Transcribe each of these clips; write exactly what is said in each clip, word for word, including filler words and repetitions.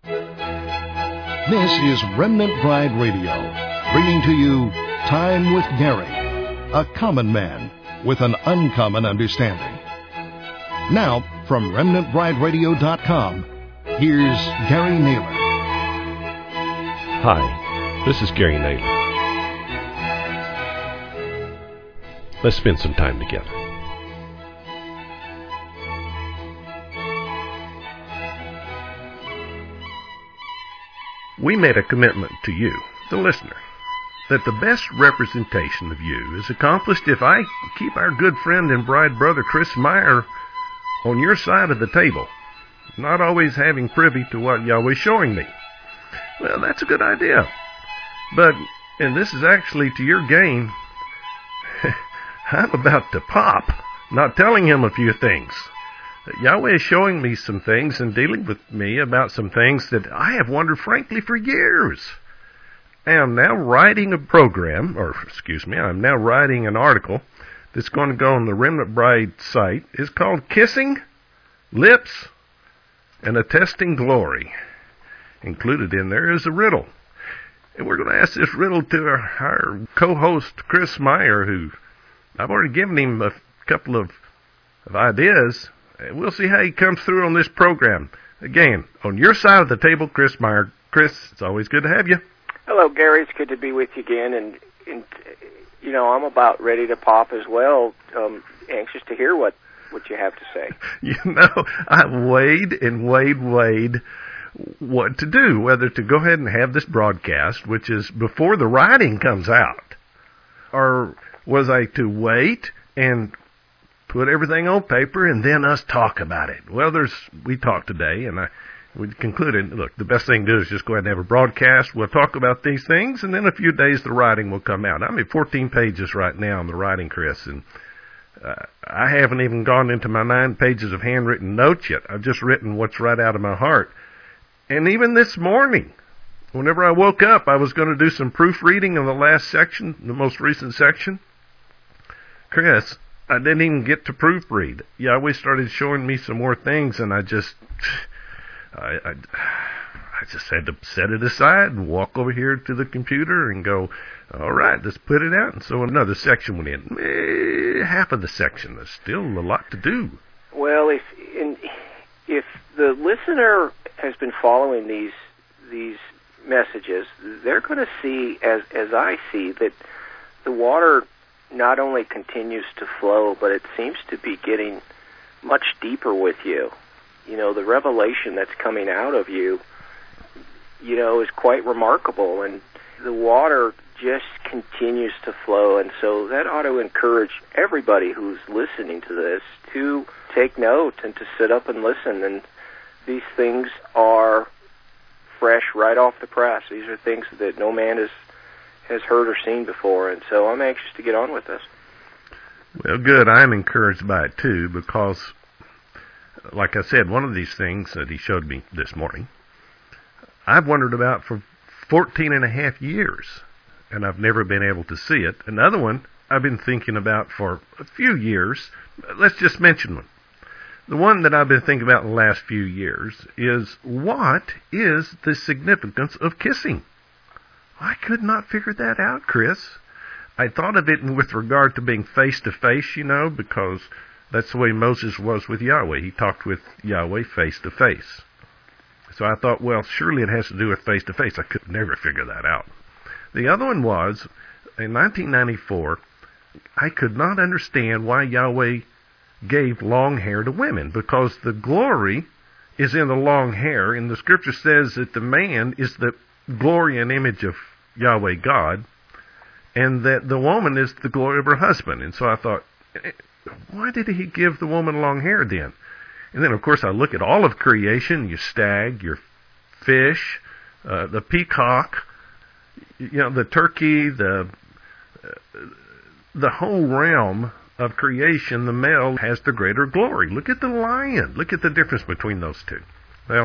This is Remnant Bride Radio, bringing to you Time with Gary, a common man with an uncommon understanding. Now, from remnant bride radio dot com, here's Gary Naylor. Hi, this is Gary Naylor. Let's spend some time together. We made a commitment to you, the listener, that the best representation of you is accomplished if I keep our good friend and bride brother Chris Meyer on your side of the table, not always having privy to what Yahweh's showing me. Well, that's a good idea. But, and this is actually to your gain, I'm about to pop, not telling him a few things. Yahweh is showing me some things and dealing with me about some things that I have wondered, frankly, for years. I am now writing a program, or excuse me, I'm now writing an article that's going to go on the Remnant Bride site. It's called Kissing, Lips, and Attesting Glory. Included in there is a riddle. And we're going to ask this riddle to our, our co-host, Chris Meyer, who I've already given him a couple of, of ideas. We'll see how he comes through on this program. Again, on your side of the table, Chris Meyer. Chris, it's always good to have you. Hello, Gary. It's good to be with you again. And, and you know, I'm about ready to pop as well. Um, anxious to hear what, what you have to say. You know, I've weighed and weighed, weighed what to do, whether to go ahead and have this broadcast, which is before the writing comes out, or was I to wait and put everything on paper and then us talk about it. Well, there's we talked today, and I we concluded, look, the best thing to do is just go ahead and have a broadcast. We'll talk about these things, and then in a few days the writing will come out. I'm at fourteen pages right now on the writing, Chris, and uh, I haven't even gone into my nine pages of handwritten notes yet. I've just written what's right out of my heart. And even this morning, whenever I woke up, I was going to do some proofreading in the last section, the most recent section. Chris, I didn't even get to proofread. Yahweh started showing me some more things, and I just, I, I, I just had to set it aside and walk over here to the computer and go, all right, let's put it out. And so another section went in. Eh, half of the section. There's still a lot to do. Well, if in, if the listener has been following these these messages, they're going to see, as as I see, that the water not only continues to flow, but it seems to be getting much deeper with you. You know, the revelation that's coming out of you, you know, is quite remarkable, and the water just continues to flow, and so that ought to encourage everybody who's listening to this to take note and to sit up and listen. And these things are fresh right off the press. These are things that no man has has heard or seen before, and so I'm anxious to get on with this. Well, good. I'm encouraged by it, too, because, like I said, one of these things that he showed me this morning, I've wondered about for fourteen and a half years, and I've never been able to see it. Another one I've been thinking about for a few years. Let's just mention one. The one that I've been thinking about in the last few years is, what is the significance of kissing? I could not figure that out, Chris. I thought of it with regard to being face-to-face, you know, because that's the way Moses was with Yahweh. He talked with Yahweh face-to-face. So I thought, well, surely it has to do with face-to-face. I could never figure that out. The other one was, in nineteen ninety-four, I could not understand why Yahweh gave long hair to women, because the glory is in the long hair, and the scripture says that the man is the glory and image of Yahweh God, and that the woman is the glory of her husband. And so I thought, why did he give the woman long hair then? And then, of course, I look at all of creation, your stag, your fish, uh, the peacock, you know, the turkey, the uh, the whole realm of creation. The male has the greater glory. Look at the lion. Look at the difference between those two. Well,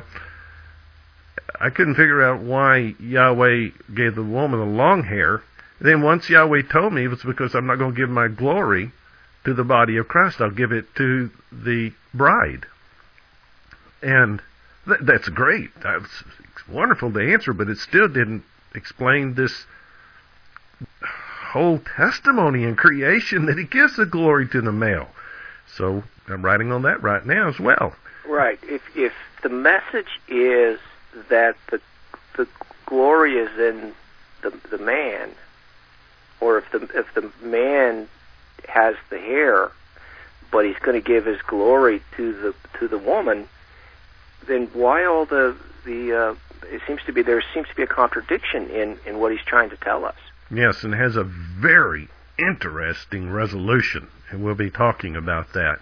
I couldn't figure out why Yahweh gave the woman the long hair. Then once Yahweh told me, it was because I'm not going to give my glory to the body of Christ. I'll give it to the bride. And Th- that's great. That's wonderful to answer, but it still didn't explain this whole testimony in creation that he gives the glory to the male. So I'm writing on that right now as well. Right. If if the message is that the the glory is in the the man, or if the if the man has the hair, but he's going to give his glory to the to the woman, then why all the the uh, it seems to be there seems to be a contradiction in in what he's trying to tell us. Yes, and has a very interesting resolution, and we'll be talking about that.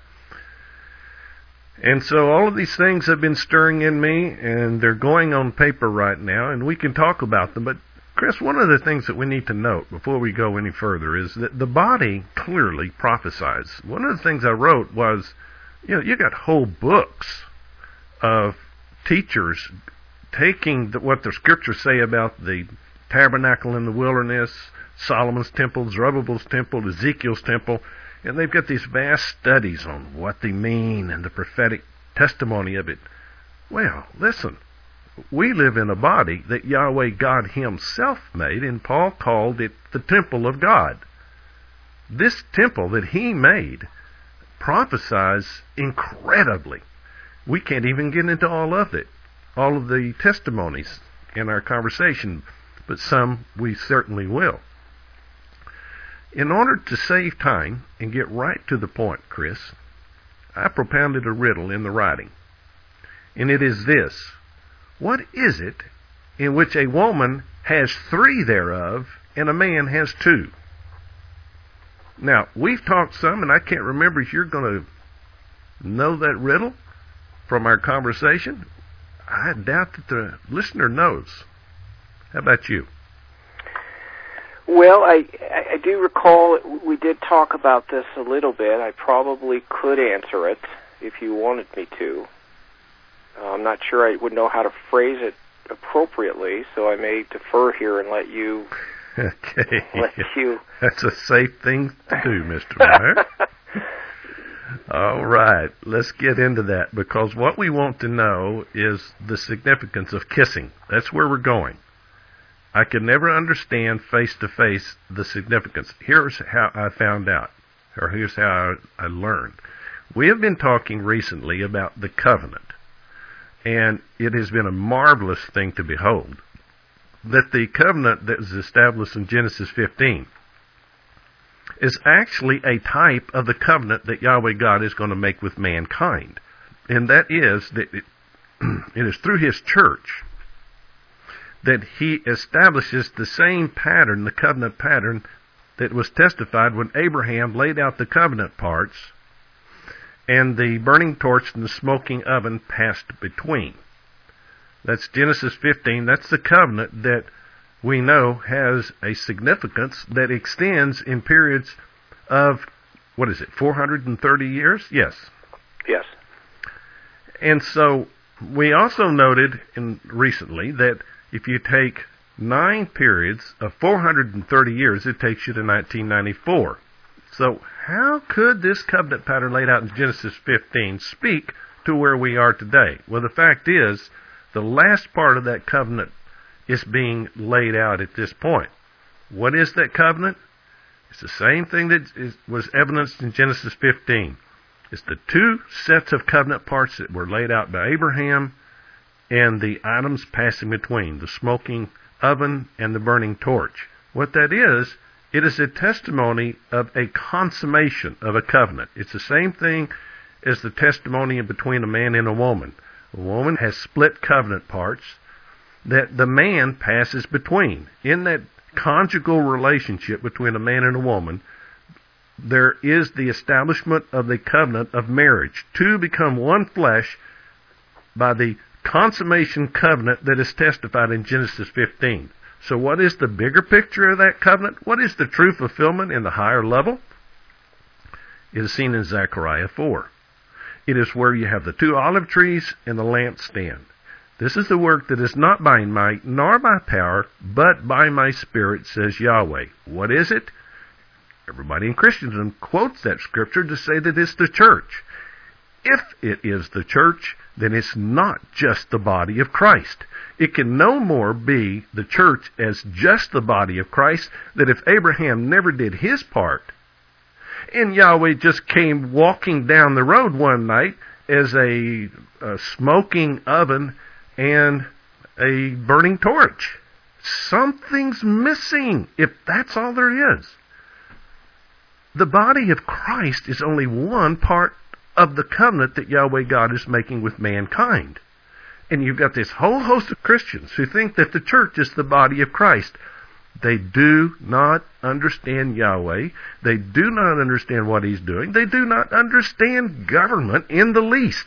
And so all of these things have been stirring in me, and they're going on paper right now, and we can talk about them. But, Chris, one of the things that we need to note before we go any further is that the body clearly prophesies. One of the things I wrote was, you know, you got whole books of teachers taking the, what the scriptures say about the tabernacle in the wilderness, Solomon's temple, Zerubbabel's temple, Ezekiel's temple, and they've got these vast studies on what they mean and the prophetic testimony of it. Well, listen, we live in a body that Yahweh God himself made, and Paul called it the temple of God. This temple that he made prophesies incredibly. We can't even get into all of it, all of the testimonies in our conversation, but some we certainly will. In order to save time and get right to the point, Chris, I propounded a riddle in the writing. And it is this: what is it in which a woman has three thereof and a man has two? Now, we've talked some, and I can't remember if you're going to know that riddle from our conversation. I doubt that the listener knows. How about you? Well, I, I do recall we did talk about this a little bit. I probably could answer it if you wanted me to. Uh, I'm not sure I would know how to phrase it appropriately, so I may defer here and let you. Okay. Let you. That's a safe thing to do, Mister Meyer. All right, let's get into that, because what we want to know is the significance of kissing. That's where we're going. I could never understand face-to-face the significance. Here's how I found out, or here's how I learned. We have been talking recently about the covenant, and it has been a marvelous thing to behold that the covenant that was established in Genesis fifteen is actually a type of the covenant that Yahweh God is going to make with mankind. And that is that it, it is through his church that he establishes the same pattern, the covenant pattern, that was testified when Abraham laid out the covenant parts and the burning torch and the smoking oven passed between. That's Genesis fifteen. That's the covenant that we know has a significance that extends in periods of, what is it, four hundred thirty years? Yes. Yes. And so we also noted in recently that if you take nine periods of four hundred thirty years, it takes you to nineteen ninety-four. So how could this covenant pattern laid out in Genesis fifteen speak to where we are today? Well, the fact is, the last part of that covenant is being laid out at this point. What is that covenant? It's the same thing that is, was evidenced in Genesis fifteen. It's the two sets of covenant parts that were laid out by Abraham and the items passing between, the smoking oven and the burning torch. What that is, it is a testimony of a consummation of a covenant. It's the same thing as the testimony between a man and a woman. A woman has split covenant parts that the man passes between. In that conjugal relationship between a man and a woman, there is the establishment of the covenant of marriage. Two become one flesh by the consummation covenant that is testified in Genesis fifteen. So what is the bigger picture of that covenant? What is the true fulfillment in the higher level? It is seen in Zechariah four. It is where you have the two olive trees and the lampstand. This is the work that is not by might nor by power, but by my Spirit, says Yahweh. What is it? Everybody in Christendom quotes that scripture to say that it's the church. If it is the church, then it's not just the body of Christ. It can no more be the church as just the body of Christ, that if Abraham never did his part, and Yahweh just came walking down the road one night as a, a smoking oven and a burning torch. Something's missing if that's all there is. The body of Christ is only one part of the covenant that Yahweh God is making with mankind. And you've got this whole host of Christians who think that the church is the body of Christ. They do not understand Yahweh. They do not understand what He's doing. They do not understand government in the least.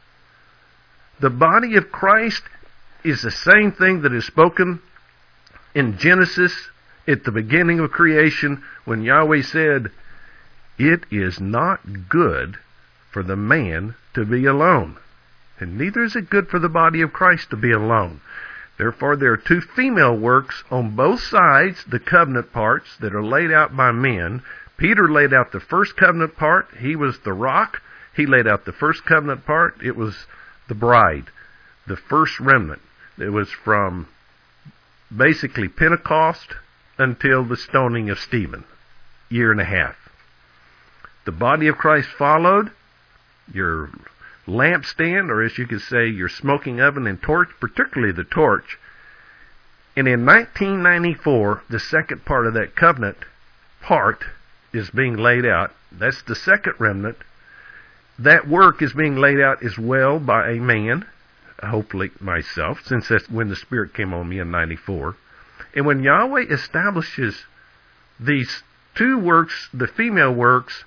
The body of Christ is the same thing that is spoken in Genesis at the beginning of creation, when Yahweh said, "It is not good for the man to be alone. And neither is it good for the body of Christ to be alone." Therefore, there are two female works on both sides, the covenant parts that are laid out by men. Peter laid out the first covenant part. He was the rock. He laid out the first covenant part. It was the bride, the first remnant. It was from basically Pentecost until the stoning of Stephen, year and a half. The body of Christ followed. Your lampstand, or as you could say, your smoking oven and torch, particularly the torch. And in nineteen ninety-four, the second part of that covenant part is being laid out. That's the second remnant. That work is being laid out as well by a man, hopefully myself, since that's when the Spirit came on me in ninety-four. And when Yahweh establishes these two works, the female works,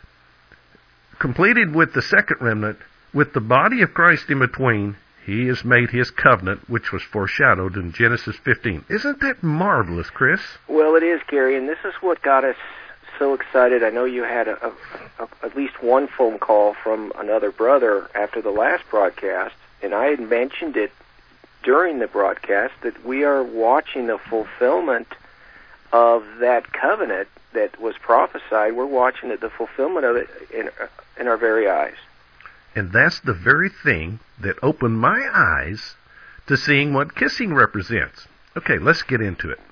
completed with the second remnant, with the body of Christ in between, He has made His covenant, which was foreshadowed in Genesis fifteen. Isn't that marvelous, Chris? Well, it is, Gary, and this is what got us so excited. I know you had a, a, a, at least one phone call from another brother after the last broadcast, and I had mentioned it during the broadcast that we are watching the fulfillment of that covenant that was prophesied. We're watching it, the fulfillment of it in, in our very eyes. And that's the very thing that opened my eyes to seeing what kissing represents. Okay, let's get into it.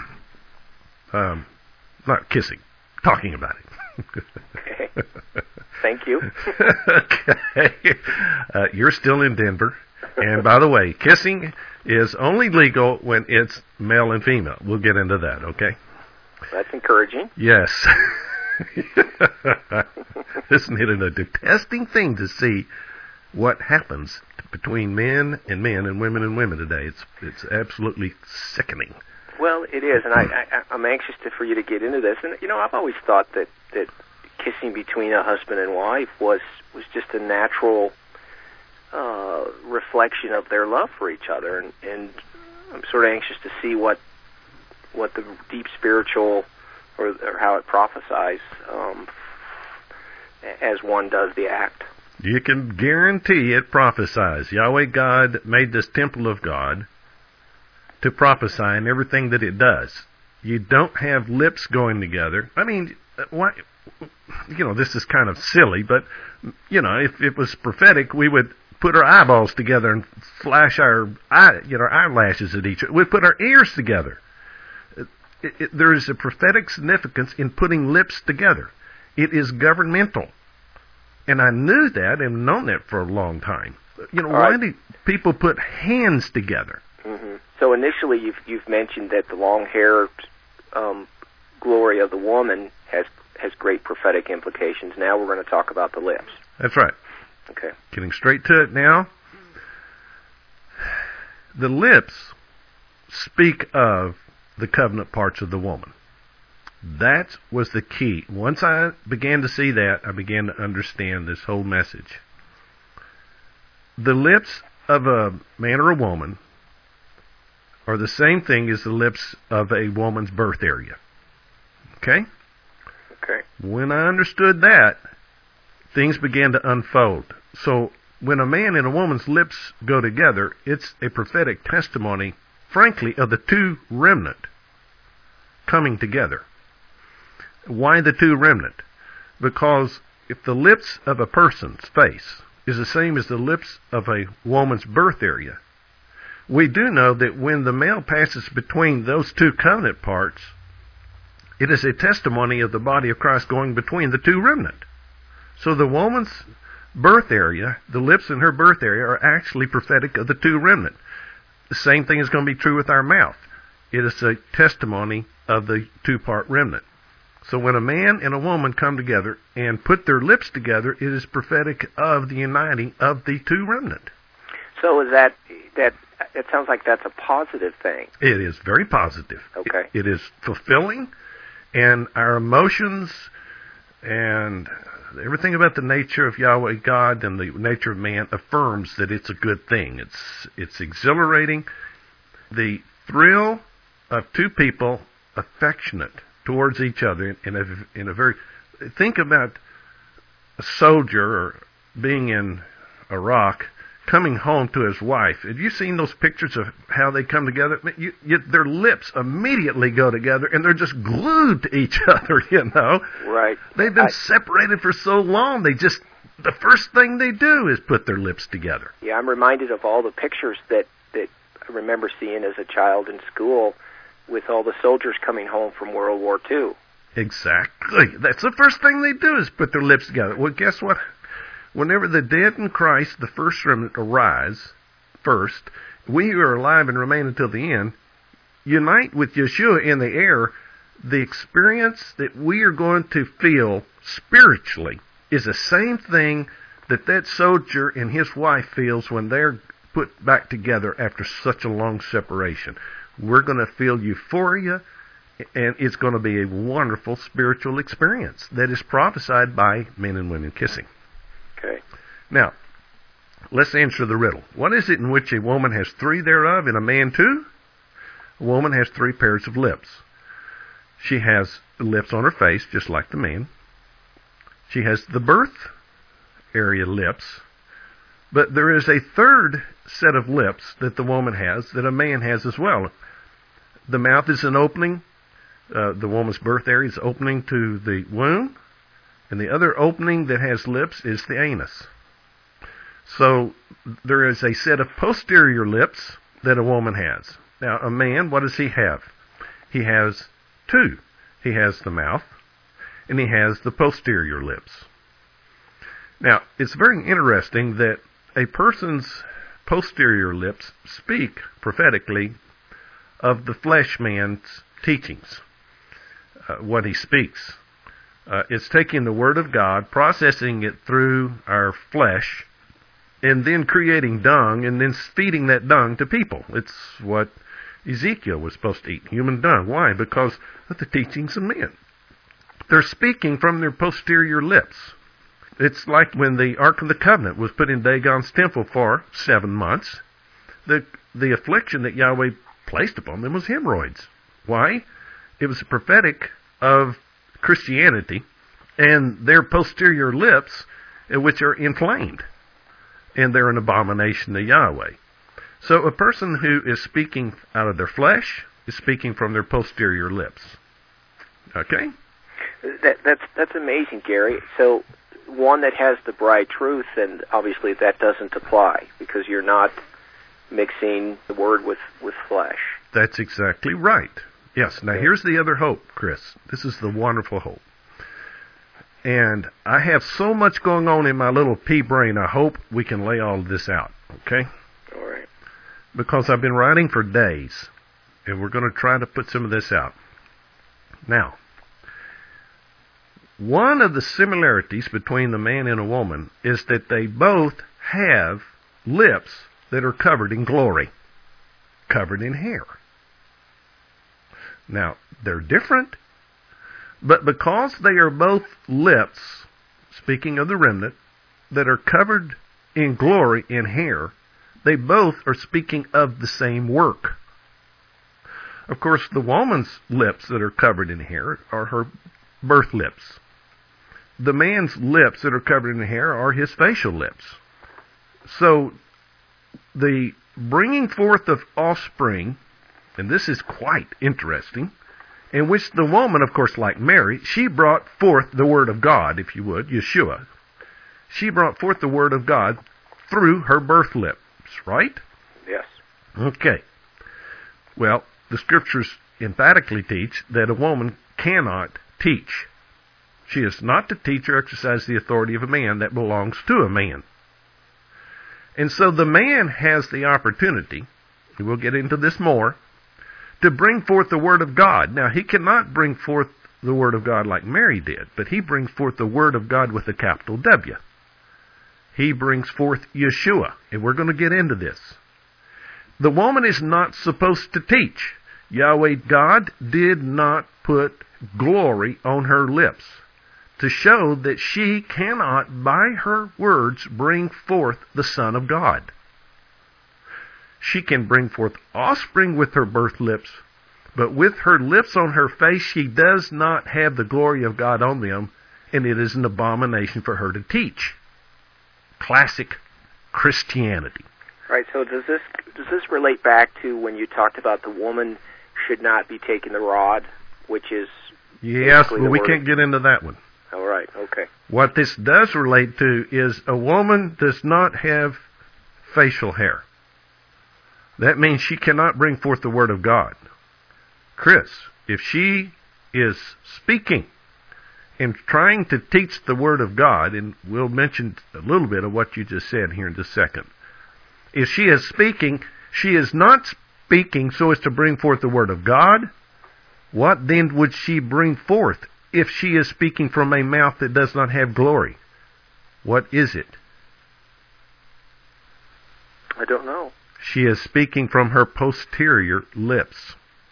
um, not kissing, talking about it. Okay. Thank you. Okay. Uh, you're still in Denver. And by the way, kissing is only legal when it's male and female. We'll get into that, okay? That's encouraging. Yes. Isn't it a detesting thing to see what happens between men and men and women and women today? It's it's absolutely sickening. Well, it is, and I, I, I'm anxious to, for you to get into this. And you know, I've always thought that, that kissing between a husband and wife was was just a natural uh, reflection of their love for each other, and, and I'm sort of anxious to see what what the deep spiritual or, or how it prophesies um, as one does the act. You can guarantee it prophesies. Yahweh God made this temple of God to prophesy in everything that it does. You don't have lips going together. I mean, why? You know, this is kind of silly, but you know, if it was prophetic, we would put our eyeballs together and flash our eye, you know, our eyelashes at each other. We'd put our ears together. It, it, there is a prophetic significance in putting lips together. It is governmental. And I knew that and known that for a long time. You know, All why right. do people put hands together? Mm-hmm. So initially you've, you've mentioned that the long hair um, glory of the woman has, has great prophetic implications. Now we're going to talk about the lips. That's right. Okay. Getting straight to it now. The lips speak of the covenant parts of the woman. That was the key. Once I began to see that, I began to understand this whole message. The lips of a man or a woman are the same thing as the lips of a woman's birth area. Okay? Okay. When I understood that, things began to unfold. So when a man and a woman's lips go together, it's a prophetic testimony, frankly, of the two remnant coming together. Why the two remnant? Because if the lips of a person's face is the same as the lips of a woman's birth area. We do know that when the male passes between those two covenant parts, it is a testimony of the body of Christ going between the two remnant. So the woman's birth area, the lips in her birth area, are actually prophetic of the two remnant. The same thing is going to be true with our mouth. It is a testimony of the two-part remnant. So when a man and a woman come together and put their lips together, it is prophetic of the uniting of the two remnant. So is that, that it sounds like that's a positive thing. It is very positive. Okay. It, it is fulfilling, and our emotions and everything about the nature of Yahweh God and the nature of man affirms that it's a good thing. It's it's exhilarating. The thrill of two people affectionate towards each other in a, in a very... Think about a soldier being in Iraq coming home to his wife. Have you seen those pictures of how they come together? You, you, their lips immediately go together, and they're just glued to each other, you know. Right. They've been I, separated for so long, they just... The first thing they do is put their lips together. Yeah, I'm reminded of all the pictures that, that I remember seeing as a child in school with all the soldiers coming home from World War Two. Exactly. That's the first thing they do is put their lips together. Well, guess what? Whenever the dead in Christ, the first remnant, arise first, we who are alive and remain until the end, unite with Yeshua in the air. The experience that we are going to feel spiritually is the same thing that that soldier and his wife feels when they're put back together after such a long separation. We're going to feel euphoria, and it's going to be a wonderful spiritual experience that is prophesied by men and women kissing. Okay. Now, let's answer the riddle. What is it in which a woman has three thereof and a man two? A woman has three pairs of lips. She has lips on her face, just like the man. She has the birth area lips. But there is a third set of lips that the woman has that a man has as well. The mouth is an opening. Uh, the woman's birth area is opening to the womb. And the other opening that has lips is the anus. So there is a set of posterior lips that a woman has. Now, a man, what does he have? He has two. He has the mouth, and he has the posterior lips. Now, it's very interesting that a person's posterior lips speak prophetically of the flesh man's teachings, uh, what he speaks. Uh, it's taking the Word of God, processing it through our flesh, and then creating dung, and then feeding that dung to people. It's what Ezekiel was supposed to eat, human dung. Why? Because of the teachings of men. They're speaking from their posterior lips. It's like when the Ark of the Covenant was put in Dagon's temple for seven months. The, the affliction that Yahweh placed upon them was hemorrhoids. Why? It was prophetic of Christianity and their posterior lips, which are inflamed, and they're an abomination to Yahweh. So a person who is speaking out of their flesh is speaking from their posterior lips. Okay? That, that's that's amazing, Gary. So one that has the bride truth, and obviously that doesn't apply because you're not mixing the word with, with flesh. That's exactly right. Yes. Now, here's the other hope, Chris. This is the wonderful hope. And I have so much going on in my little pea brain, I hope we can lay all of this out, okay? All right. Because I've been writing for days, and we're going to try to put some of this out. Now, one of the similarities between the man and a woman is that they both have lips that are covered in glory, covered in hair. Now, they're different, but because they are both lips, speaking of the remnant, that are covered in glory in hair, they both are speaking of the same work. Of course, the woman's lips that are covered in hair are her birth lips. The man's lips that are covered in hair are his facial lips. So, the bringing forth of offspring, and this is quite interesting, in which the woman, of course, like Mary, she brought forth the Word of God, if you would, Yeshua. she brought forth the word of God through her birth lips, right? Yes. Okay. Well, the scriptures emphatically teach that a woman cannot teach. She is not to teach or exercise the authority of a man. That belongs to a man. And so the man has the opportunity, and we'll get into this more, to bring forth the word of God. Now, he cannot bring forth the word of God like Mary did, but he brings forth the word of God with a capital W. He brings forth Yeshua, and we're going to get into this. The woman is not supposed to teach. Yahweh God did not put glory on her lips to show that she cannot, by her words, bring forth the Son of God. She can bring forth offspring with her birth lips, but with her lips on her face, she does not have the glory of God on them, and it is an abomination for her to teach. Classic Christianity. Right, so does this does this relate back to when you talked about the woman should not be taking the rod, which is... Yes, but we can't get into that one. All right, okay. What this does relate to is a woman does not have facial hair. That means she cannot bring forth the word of God. Chris, if she is speaking and trying to teach the word of God, and we'll mention a little bit of what you just said here in just a second. If she is speaking, she is not speaking so as to bring forth the word of God. What then would she bring forth if she is speaking from a mouth that does not have glory? What is it? I don't know. She is speaking from her posterior lips.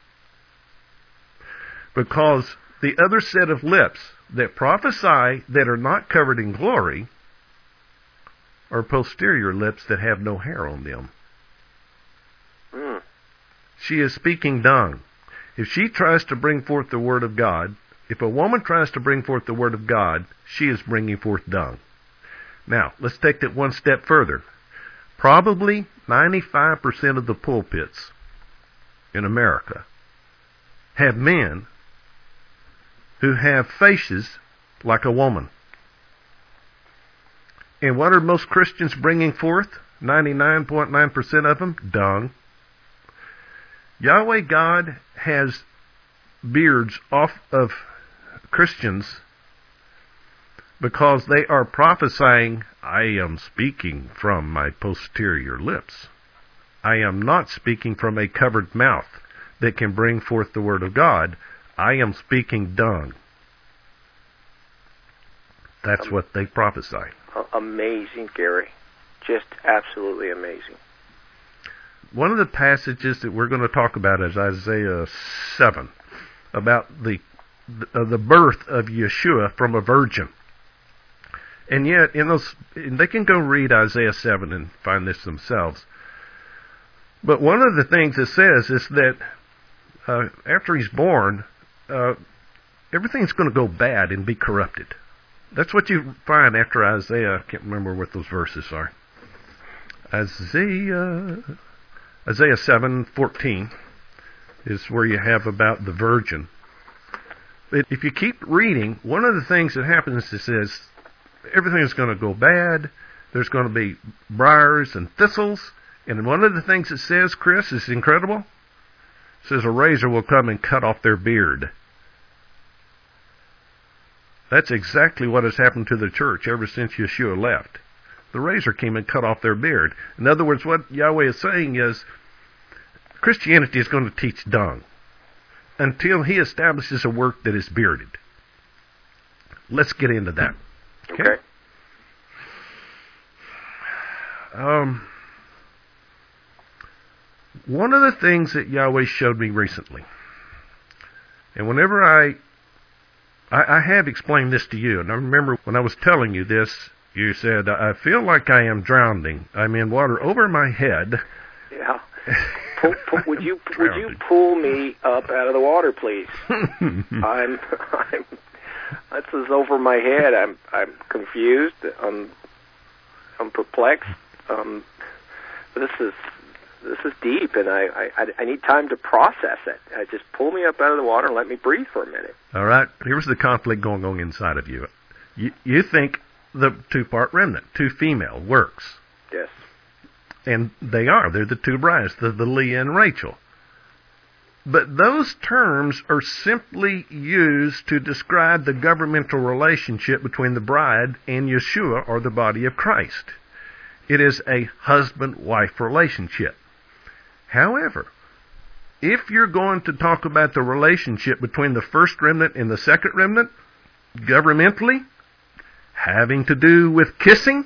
Because the other set of lips that prophesy that are not covered in glory are posterior lips that have no hair on them. Mm. She is speaking dung. If she tries to bring forth the word of God, if a woman tries to bring forth the word of God, she is bringing forth dung. Now, let's take that one step further. Probably ninety-five percent of the pulpits in America have men who have faces like a woman. And what are most Christians bringing forth? ninety-nine point nine percent of them, dung. Yahweh God has beards off of Christians because they are prophesying, I am speaking from my posterior lips. I am not speaking from a covered mouth that can bring forth the word of God. I am speaking dung. That's what they prophesy. Amazing, Gary. Just absolutely amazing. One of the passages that we're going to talk about is Isaiah seven, about the uh, the birth of Yeshua from a virgin. And yet, in those, they can go read Isaiah seven and find this themselves. But one of the things it says is that uh, after he's born, uh, everything's going to go bad and be corrupted. That's what you find after Isaiah. I can't remember what those verses are. Isaiah, Isaiah seven fourteen is where you have about the virgin. If you keep reading, one of the things that happens is it says everything is going to go bad. There's going to be briars and thistles. And one of the things it says, Chris, is incredible. It says a razor will come and cut off their beard. That's exactly what has happened to the church ever since Yeshua left. The razor came and cut off their beard. In other words, what Yahweh is saying is Christianity is going to teach dung until he establishes a work that is bearded. Let's get into that. Okay. Okay. Um, one of the things that Yahweh showed me recently, and whenever I, I, I have explained this to you, and I remember when I was telling you this, you said, I feel like I am drowning. I'm in water over my head. Yeah. Pull, pull, would you would you pull me up out of the water, please? I'm I'm this is over my head. I'm I'm confused. I'm I'm perplexed. Um, this is this is deep, and I, I I need time to process it. I just pull me up out of the water and let me breathe for a minute. All right. Here's the conflict going on inside of you. You you think the two-part remnant, two female works. Yes. And they are. They're the two brides, the, the Leah and Rachel. But those terms are simply used to describe the governmental relationship between the bride and Yeshua, or the body of Christ. It is a husband-wife relationship. However, if you're going to talk about the relationship between the first remnant and the second remnant, governmentally, having to do with kissing,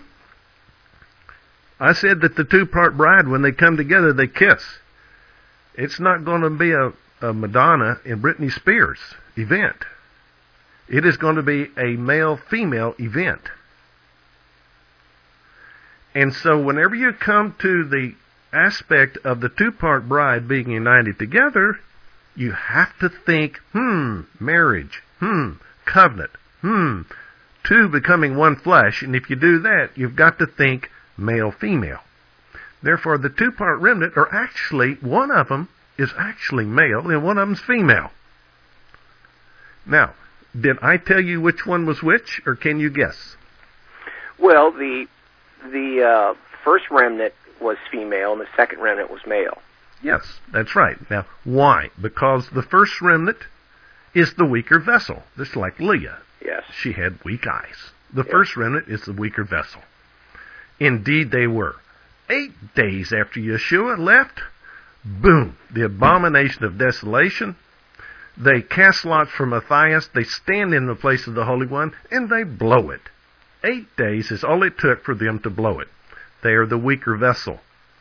I said that the two-part bride, when they come together, they kiss. It's not going to be a, a Madonna and Britney Spears event. It is going to be a male-female event. And so whenever you come to the aspect of the two-part bride being united together, you have to think, hmm, marriage, hmm, covenant, hmm, two becoming one flesh. And if you do that, you've got to think male-female. Therefore, the two-part remnant are actually, one of them is actually male and one of them's female. Now, did I tell you which one was which, or can you guess? Well, the the uh, first remnant was female and the second remnant was male. Yes, that's right. Now, why? Because the first remnant is the weaker vessel, just like Leah. Yes. She had weak eyes. The yes. first remnant is the weaker vessel. Indeed, they were. Eight days after Yeshua left, boom, the abomination of desolation. They cast lots for Matthias. They stand in the place of the Holy One, and they blow it. Eight days is all it took for them to blow it. They are the weaker vessel.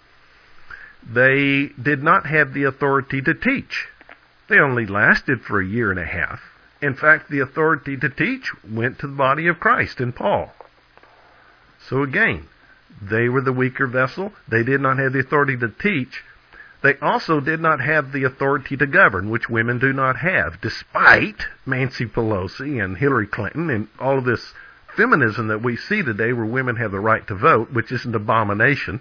They did not have the authority to teach. They only lasted for a year and a half. In fact, the authority to teach went to the body of Christ and Paul. So again, they were the weaker vessel. They did not have the authority to teach. They also did not have the authority to govern, which women do not have, despite Nancy Pelosi and Hillary Clinton and all of this feminism that we see today where women have the right to vote, which is an abomination.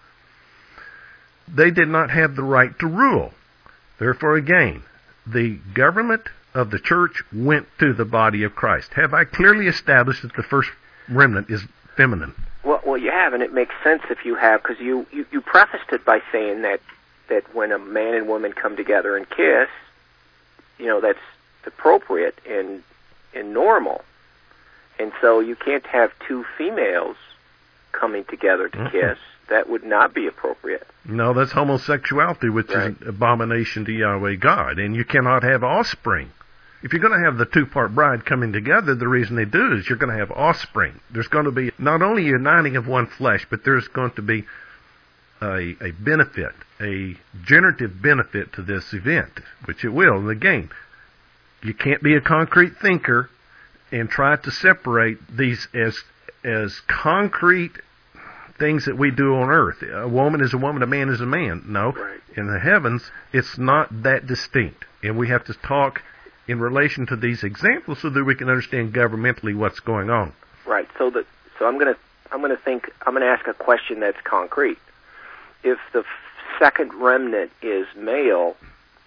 They did not have the right to rule. Therefore, again, the government of the church went to the body of Christ. Have I clearly established that the first remnant is feminine? Well, well, you have, and it makes sense if you have, because you, you, you prefaced it by saying that, that when a man and woman come together and kiss, you know, that's appropriate and, and normal. And so you can't have two females coming together to mm-hmm. kiss. That would not be appropriate. No, that's homosexuality, which right. is an abomination to Yahweh God. And you cannot have offspring. If you're going to have the two-part bride coming together, the reason they do is you're going to have offspring. There's going to be not only a uniting of one flesh, but there's going to be a, a benefit, a generative benefit to this event, which it will. And again, you can't be a concrete thinker and try to separate these as as concrete things that we do on earth. A woman is a woman, a man is a man. No. Right. In the heavens, it's not that distinct. And we have to talk in relation to these examples so that we can understand governmentally what's going on. Right. So that so I'm going to I'm going to think I'm going to ask a question that's concrete. If the f- second remnant is male,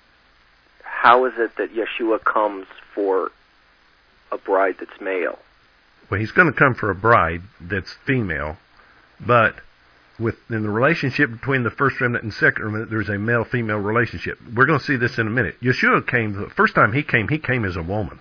how is it that Yeshua comes for a bride that's male? Well, he's going to come for a bride that's female, but within the relationship between the first remnant and second remnant, there's a male-female relationship. We're going to see this in a minute. Yeshua came, the first time he came, he came as a woman.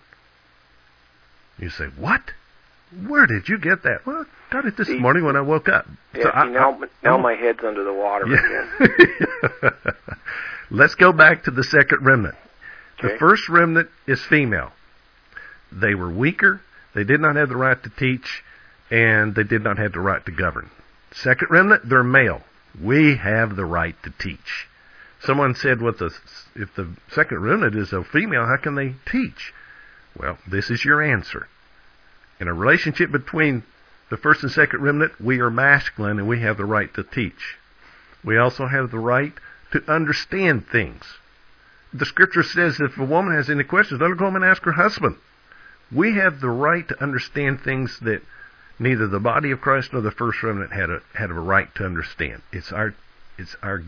You say, what? Where did you get that? Well, I got it this see, morning when I woke up. Yeah, so see, I, now, I, now I, my head's under the water yeah. again. Let's go back to the second remnant. Okay. The first remnant is female. They were weaker, they did not have the right to teach, and they did not have the right to govern. Second remnant, they're male. We have the right to teach. Someone said, well, the, if the second remnant is a female, how can they teach? Well, this is your answer. In a relationship between the first and second remnant, we are masculine and we have the right to teach. We also have the right to understand things. The scripture says if a woman has any questions, let her go home and ask her husband. We have the right to understand things that neither the body of Christ nor the first remnant had a had a right to understand. It's our it's our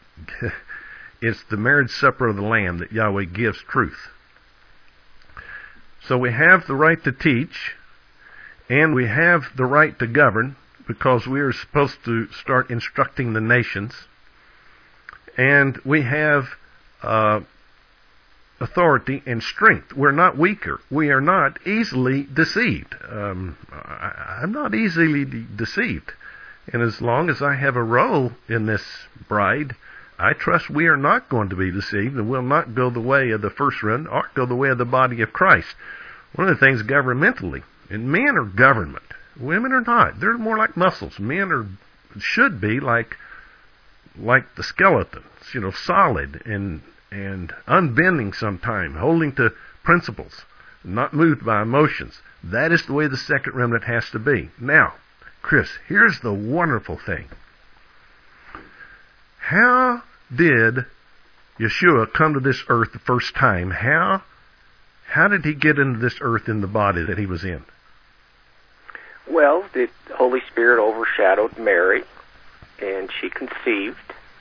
it's the marriage supper of the Lamb that Yahweh gives truth. So we have the right to teach, And we have the right to govern because we are supposed to start instructing the nations. And we have uh, authority and strength. We're not weaker. We are not easily deceived. Um, I, I'm not easily de- deceived. And as long as I have a role in this bride, I trust we are not going to be deceived and will not go the way of the first remnant or go the way of the body of Christ. One of the things governmentally, and men are government. Women are not. They're more like muscles. Men are should be like like the skeletons, you know, solid and and unbending sometime, holding to principles, not moved by emotions. That is the way the second remnant has to be. Now, Chris, here's the wonderful thing. How did Yeshua come to this earth the first time? How how did he get into this earth in the body that he was in? Well, the Holy Spirit overshadowed Mary, and she conceived,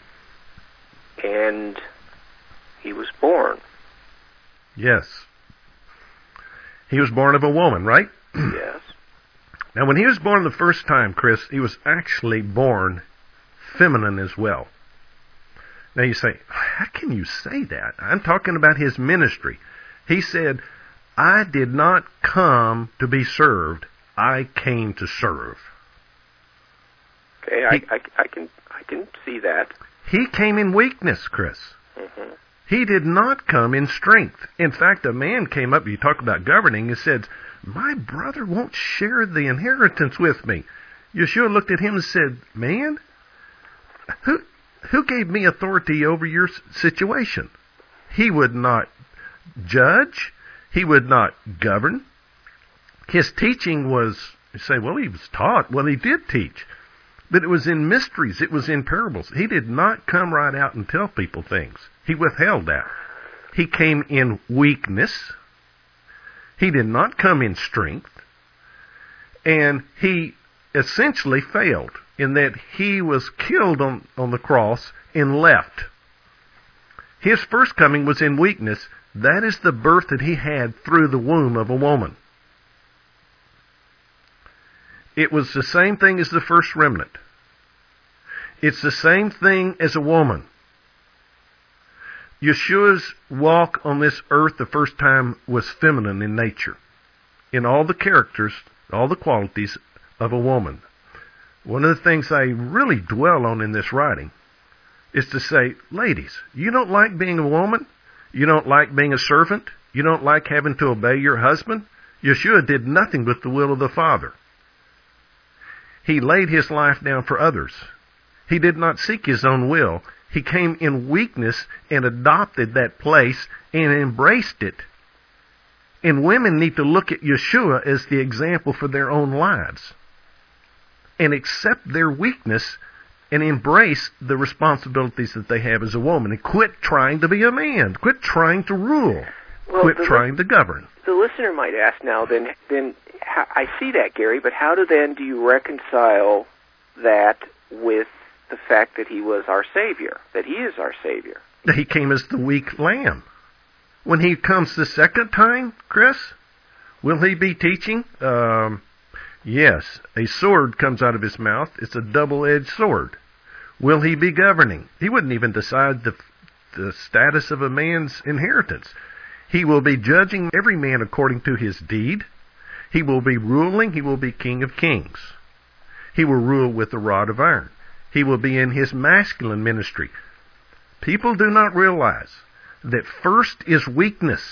and he was born. Yes. He was born of a woman, right? Yes. Now, when he was born the first time, Chris, he was actually born feminine as well. Now you say, how can you say that? I'm talking about his ministry. He said, I did not come to be served. I came to serve. Okay, I, he, I, I can I can see that. He came in weakness, Chris. Mm-hmm. He did not come in strength. In fact, a man came up, you talk about governing, and said, my brother won't share the inheritance with me. Yeshua looked at him and said, man, who who gave me authority over your situation? He would not judge. He would not govern. His teaching was, you say, well, he was taught. Well, he did teach. But it was in mysteries. It was in parables. He did not come right out and tell people things. He withheld that. He came in weakness. He did not come in strength. And he essentially failed in that he was killed on, on the cross and left. His first coming was in weakness. That is the birth that he had through the womb of a woman. It was the same thing as the first remnant. It's the same thing as a woman. Yeshua's walk on this earth the first time was feminine in nature, in all the characters, all the qualities of a woman. One of the things I really dwell on in this writing is to say, ladies, you don't like being a woman? You don't like being a servant? You don't like having to obey your husband? Yeshua did nothing but the will of the Father. He laid his life down for others. He did not seek his own will. He came in weakness and adopted that place and embraced it. And women need to look at Yeshua as the example for their own lives and accept their weakness and embrace the responsibilities that they have as a woman and quit trying to be a man. Quit trying to rule. Well, quit the, trying to govern. The listener might ask now, then, then how, I see that, Gary, but how do then do you reconcile that with the fact that he was our Savior, that he is our Savior? He came as the weak lamb. When he comes the second time, Chris, will he be teaching? Um, yes, a sword comes out of his mouth. It's a double-edged sword. Will he be governing? He wouldn't even decide the, the status of a man's inheritance. He will be judging every man according to his deed. He will be ruling. He will be King of Kings. He will rule with a rod of iron. He will be in his masculine ministry. People do not realize that first is weakness.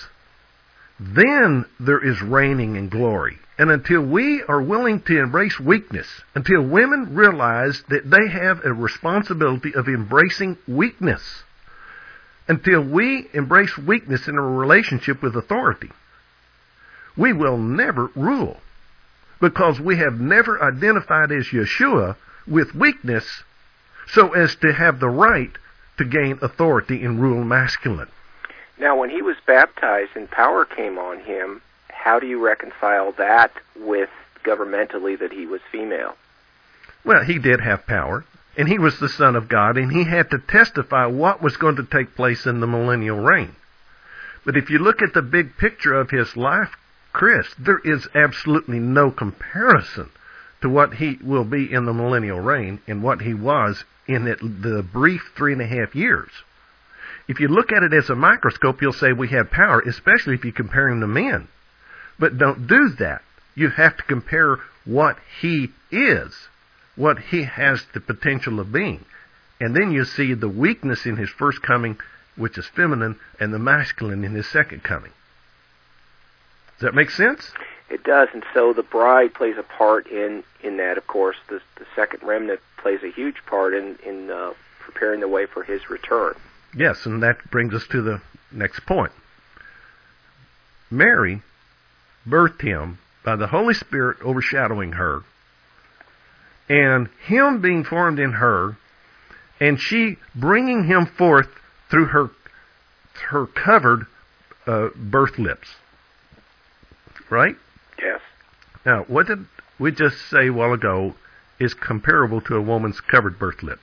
Then there is reigning in glory. And until we are willing to embrace weakness, until women realize that they have a responsibility of embracing weakness, until we embrace weakness in a relationship with authority, we will never rule. Because we have never identified as Yeshua with weakness so as to have the right to gain authority and rule masculine. Now, when he was baptized and power came on him, how do you reconcile that with governmentally that he was female? Well, he did have power, and he was the Son of God, and he had to testify what was going to take place in the millennial reign. But if you look at the big picture of his life, Christ. There is absolutely no comparison to what he will be in the millennial reign and what he was in it, the brief three and a half years. If you look at it as a microscope, you'll say we have power, especially if you compare him to men. But don't do that. You have to compare what he is, what he has the potential of being. And then you see the weakness in his first coming, which is feminine, and the masculine in his second coming. Does that make sense? It does, and so the bride plays a part in, in that, of course. The, the second remnant plays a huge part in, in uh, preparing the way for his return. Yes, and that brings us to the next point. Mary birthed him by the Holy Spirit overshadowing her, and him being formed in her, and she bringing him forth through her her covered uh, birth lips. Right? Yes. Now, what did we just say a while ago is comparable to a woman's covered birth lips?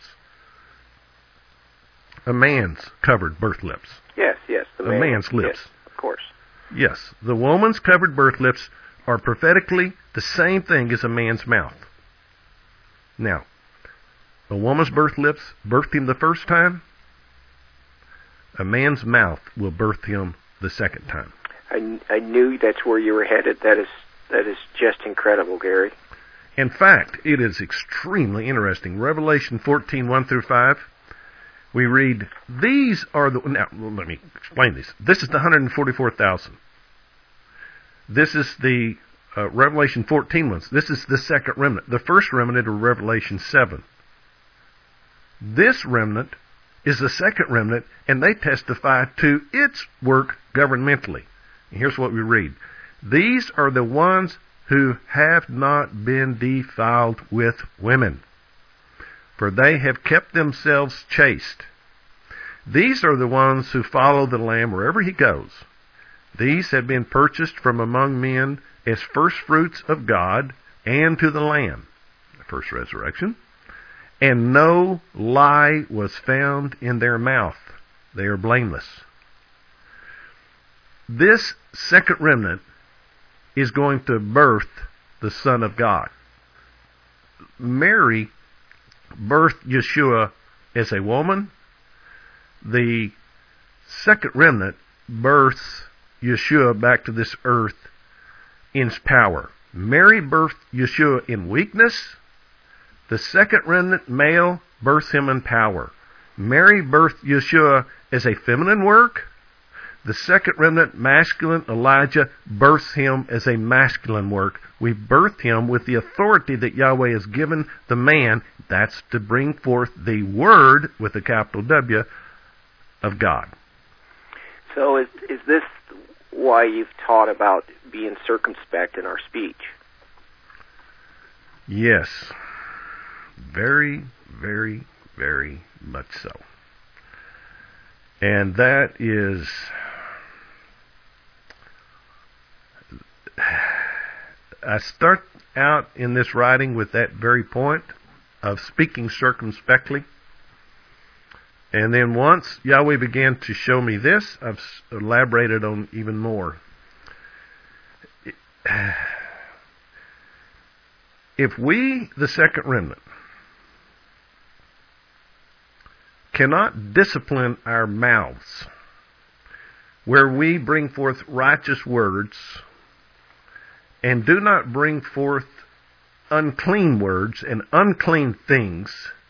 A man's covered birth lips. Yes, yes. The a man, man's lips. Yes, of course. Yes. The woman's covered birth lips are prophetically the same thing as a man's mouth. Now, a woman's birth lips birthed him the first time. A man's mouth will birth him the second time. I, I knew that's where you were headed. That is that is just incredible, Gary. In fact, it is extremely interesting. Revelation fourteen, one through five, we read, these are the... Now, let me explain this. This is the one hundred forty-four thousand. This is the uh, Revelation fourteen ones. This is the second remnant. The first remnant of Revelation seven. This remnant is the second remnant, and they testify to its work governmentally. And here's what we read. These are the ones who have not been defiled with women, for they have kept themselves chaste. These are the ones who follow the Lamb wherever he goes. These have been purchased from among men as firstfruits of God and to the Lamb, the first resurrection. And no lie was found in their mouth. They are blameless. This second remnant is going to birth the Son of God. Mary birthed Yeshua as a woman. The second remnant births Yeshua back to this earth in power. Mary birthed Yeshua in weakness. The second remnant male births him in power. Mary birthed Yeshua as a feminine work. The second remnant, masculine, Elijah, births him as a masculine work. We birth him with the authority that Yahweh has given the man. That's to bring forth the Word, with a capital W, of God. So is, is this why you've taught about being circumspect in our speech? Yes. Very, very, very much so. And that is... I start out in this writing with that very point of speaking circumspectly. And then once Yahweh began to show me this, I've elaborated on even more. If we, the second remnant, cannot discipline our mouths, where we bring forth righteous words, and do not bring forth unclean words and unclean things,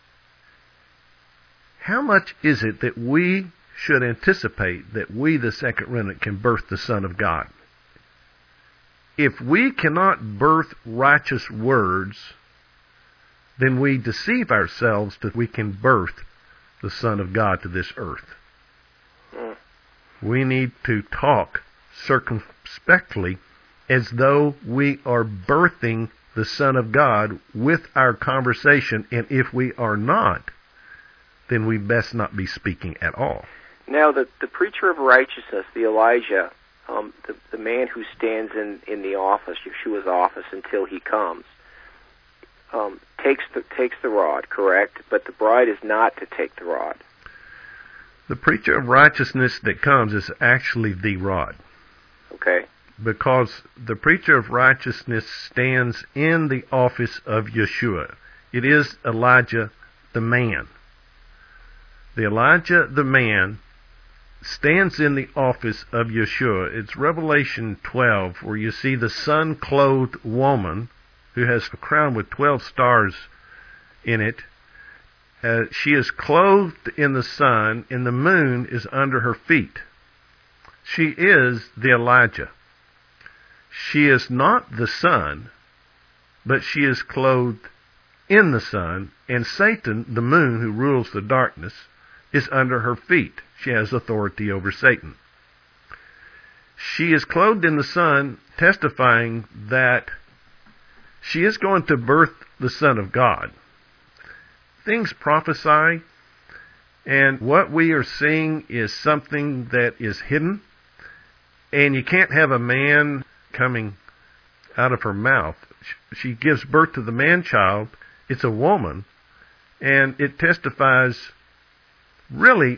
how much is it that we should anticipate that we, the second remnant, can birth the Son of God? If we cannot birth righteous words, then we deceive ourselves that we can birth the Son of God to this earth. Mm. We need to talk circumspectly as though we are birthing the Son of God with our conversation, and if we are not, then we best not be speaking at all. Now, the, the preacher of righteousness, the Elijah, um, the, the man who stands in, in the office, Yeshua's office, until he comes, um, takes the takes the rod, correct? But the bride is not to take the rod. The preacher of righteousness that comes is actually the rod. Okay. because the preacher of righteousness stands in the office of Yeshua. It is Elijah the man. The Elijah the man stands in the office of Yeshua. It's Revelation twelve, where you see the sun-clothed woman who has a crown with twelve stars in it. Uh, she is clothed in the sun, and the moon is under her feet. She is the Elijah. She is not the sun, but she is clothed in the sun, and Satan, the moon who rules the darkness, is under her feet. She has authority over Satan. She is clothed in the sun, testifying that she is going to birth the Son of God. Things prophesy, and what we are seeing is something that is hidden, and you can't have a man coming out of her mouth. She gives birth to the man-child. It's a woman, and it testifies really.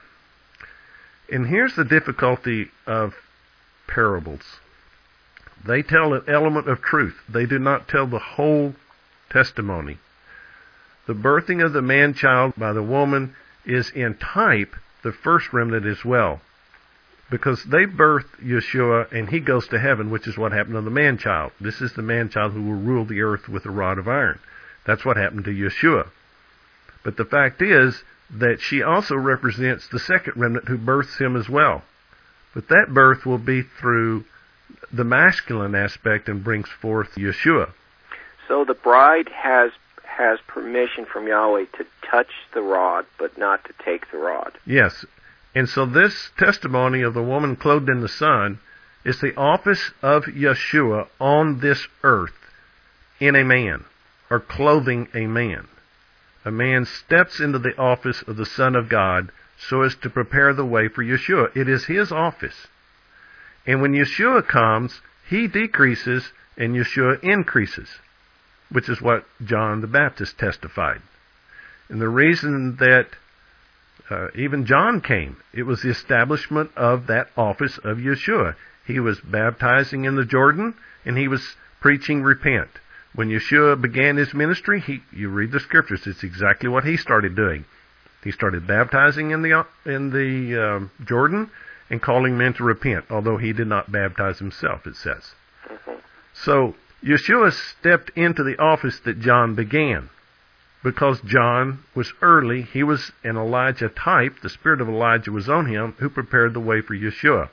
And here's the difficulty of parables. They tell an element of truth. They do not tell the whole testimony. The birthing of the man-child by the woman is in type the first remnant as well, because they birth Yeshua and he goes to heaven, which is what happened to the man-child. This is the man-child who will rule the earth with a rod of iron. That's what happened to Yeshua. But the fact is that she also represents the second remnant who births him as well. But that birth will be through the masculine aspect and brings forth Yeshua. So the bride has has permission from Yahweh to touch the rod, but not to take the rod. Yes. And so this testimony of the woman clothed in the sun is the office of Yeshua on this earth in a man, or clothing a man. A man steps into the office of the Son of God so as to prepare the way for Yeshua. It is his office. And when Yeshua comes, he decreases and Yeshua increases, which is what John the Baptist testified. And the reason that uh, even John came, it was the establishment of that office of Yeshua. He was baptizing in the Jordan, and he was preaching repent. When Yeshua began his ministry, he, you read the scriptures, it's exactly what he started doing. He started baptizing in the in the uh, Jordan and calling men to repent, although he did not baptize himself, it says. Mm-hmm. So Yeshua stepped into the office that John began, because John was early. He was an Elijah type. The spirit of Elijah was on him, who prepared the way for Yeshua.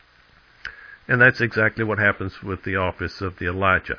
And that's exactly what happens with the office of the Elijah.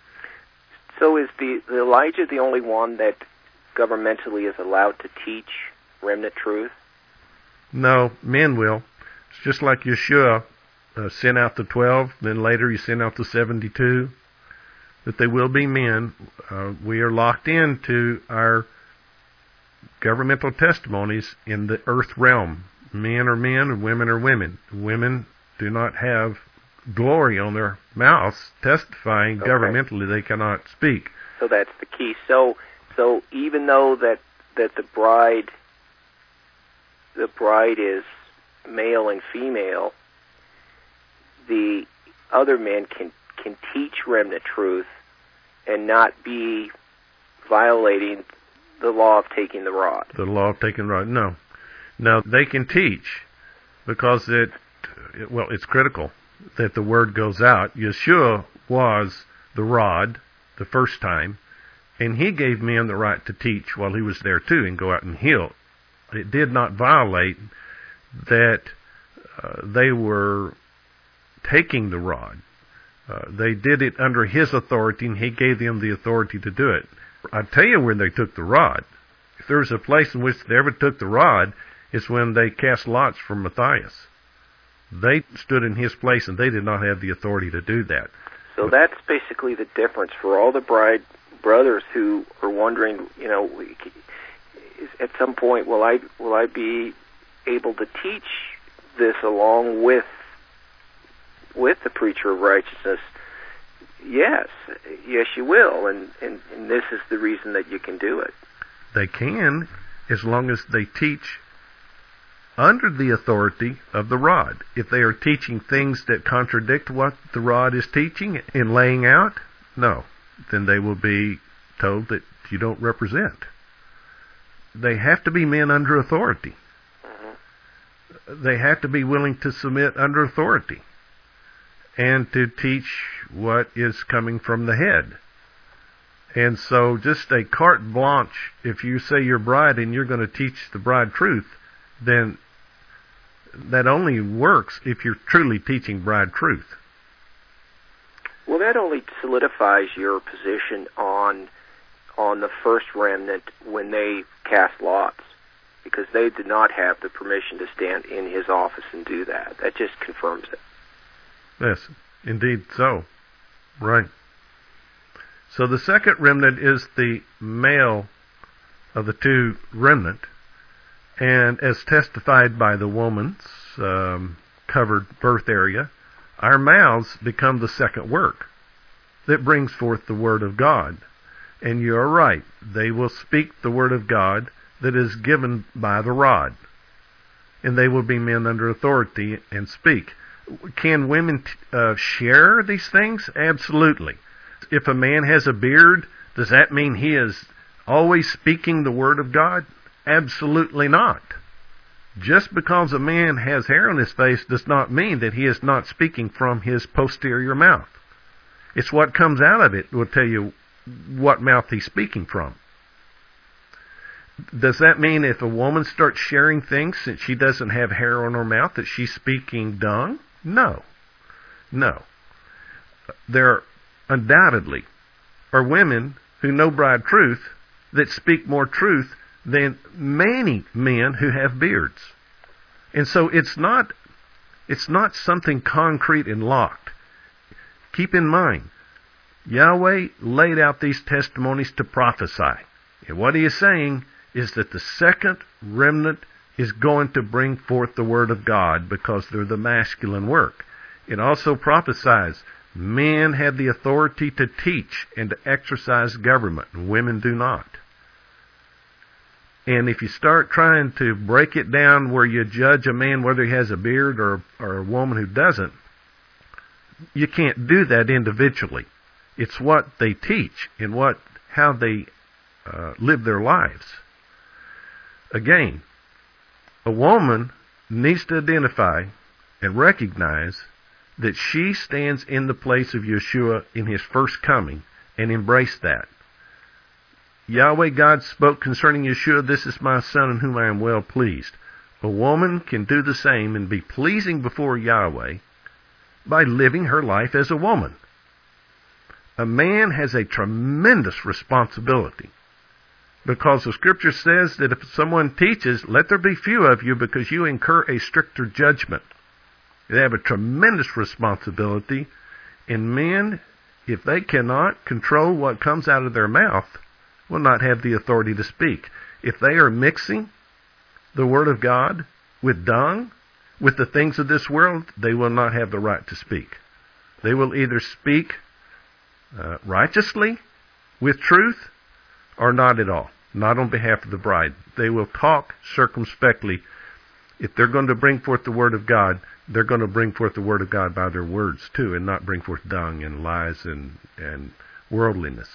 So is the, the Elijah the only one that governmentally is allowed to teach remnant truth? No, men will. It's just like Yeshua uh, sent out the twelve, then later he sent out the seventy-two. That they will be men. Uh, we are locked into our governmental testimonies in the earth realm. Men are men and women are women. Women do not have glory on their mouths testifying. Okay. Governmentally they cannot speak. So that's the key. So so even though that that the bride the bride is male and female, the other men can can teach remnant truth and not be violating the law of taking the rod. The law of taking the rod. No. Now they can teach because it, it well it's critical that the word goes out. Yeshua was the rod the first time, and he gave men the right to teach while he was there too and go out and heal. It did not violate that uh, they were taking the rod. Uh, they did it under his authority, and he gave them the authority to do it. I tell you when they took the rod. If there was a place in which they ever took the rod, it's when they cast lots for Matthias. They stood in his place, and they did not have the authority to do that. So that's basically the difference for all the bride brothers who are wondering, you know, at some point, will I will I be able to teach this along with with the preacher of righteousness? Yes, yes, you will, and, and and this is the reason that you can do it. They can, as long as they teach under the authority of the rod. If they are teaching things that contradict what the rod is teaching and laying out, no, then they will be told that you don't represent. They have to be men under authority. Mm-hmm. They have to be willing to submit under authority and to teach what is coming from the head. And so just a carte blanche, if you say you're bride and you're going to teach the bride truth, then that only works if you're truly teaching bride truth. Well, that only solidifies your position on on the first remnant when they cast lots, because they did not have the permission to stand in his office and do that. That just confirms it. Yes, indeed so. Right. So the second remnant is the male of the two remnant, and as testified by the woman's um, covered birth area, our mouths become the second work that brings forth the Word of God. And you are right, they will speak the Word of God that is given by the rod, and they will be men under authority and speak. Can women uh, share these things? Absolutely. If a man has a beard, does that mean he is always speaking the Word of God? Absolutely not. Just because a man has hair on his face does not mean that he is not speaking from his posterior mouth. It's what comes out of it will tell you what mouth he's speaking from. Does that mean if a woman starts sharing things since she doesn't have hair on her mouth that she's speaking dung? No. No. There undoubtedly are women who know bride truth that speak more truth than many men who have beards. And so it's not it's not something concrete and locked. Keep in mind, Yahweh laid out these testimonies to prophesy. And what he is saying is that the second remnant is going to bring forth the Word of God because they're the masculine work. It also prophesies men have the authority to teach and to exercise government, and women do not. And if you start trying to break it down where you judge a man whether he has a beard or, or a woman who doesn't, you can't do that individually. It's what they teach and what how they uh, live their lives. Again, a woman needs to identify and recognize that she stands in the place of Yeshua in his first coming and embrace that. Yahweh God spoke concerning Yeshua, "This is my son in whom I am well pleased." A woman can do the same and be pleasing before Yahweh by living her life as a woman. A man has a tremendous responsibility because the Scripture says that if someone teaches, let there be few of you because you incur a stricter judgment. They have a tremendous responsibility, and men, if they cannot control what comes out of their mouth, will not have the authority to speak. If they are mixing the Word of God with dung, with the things of this world, they will not have the right to speak. They will either speak uh, righteously, with truth, or not at all, not on behalf of the bride. They will talk circumspectly. If they're going to bring forth the Word of God, they're going to bring forth the Word of God by their words too, and not bring forth dung and lies and, and worldliness.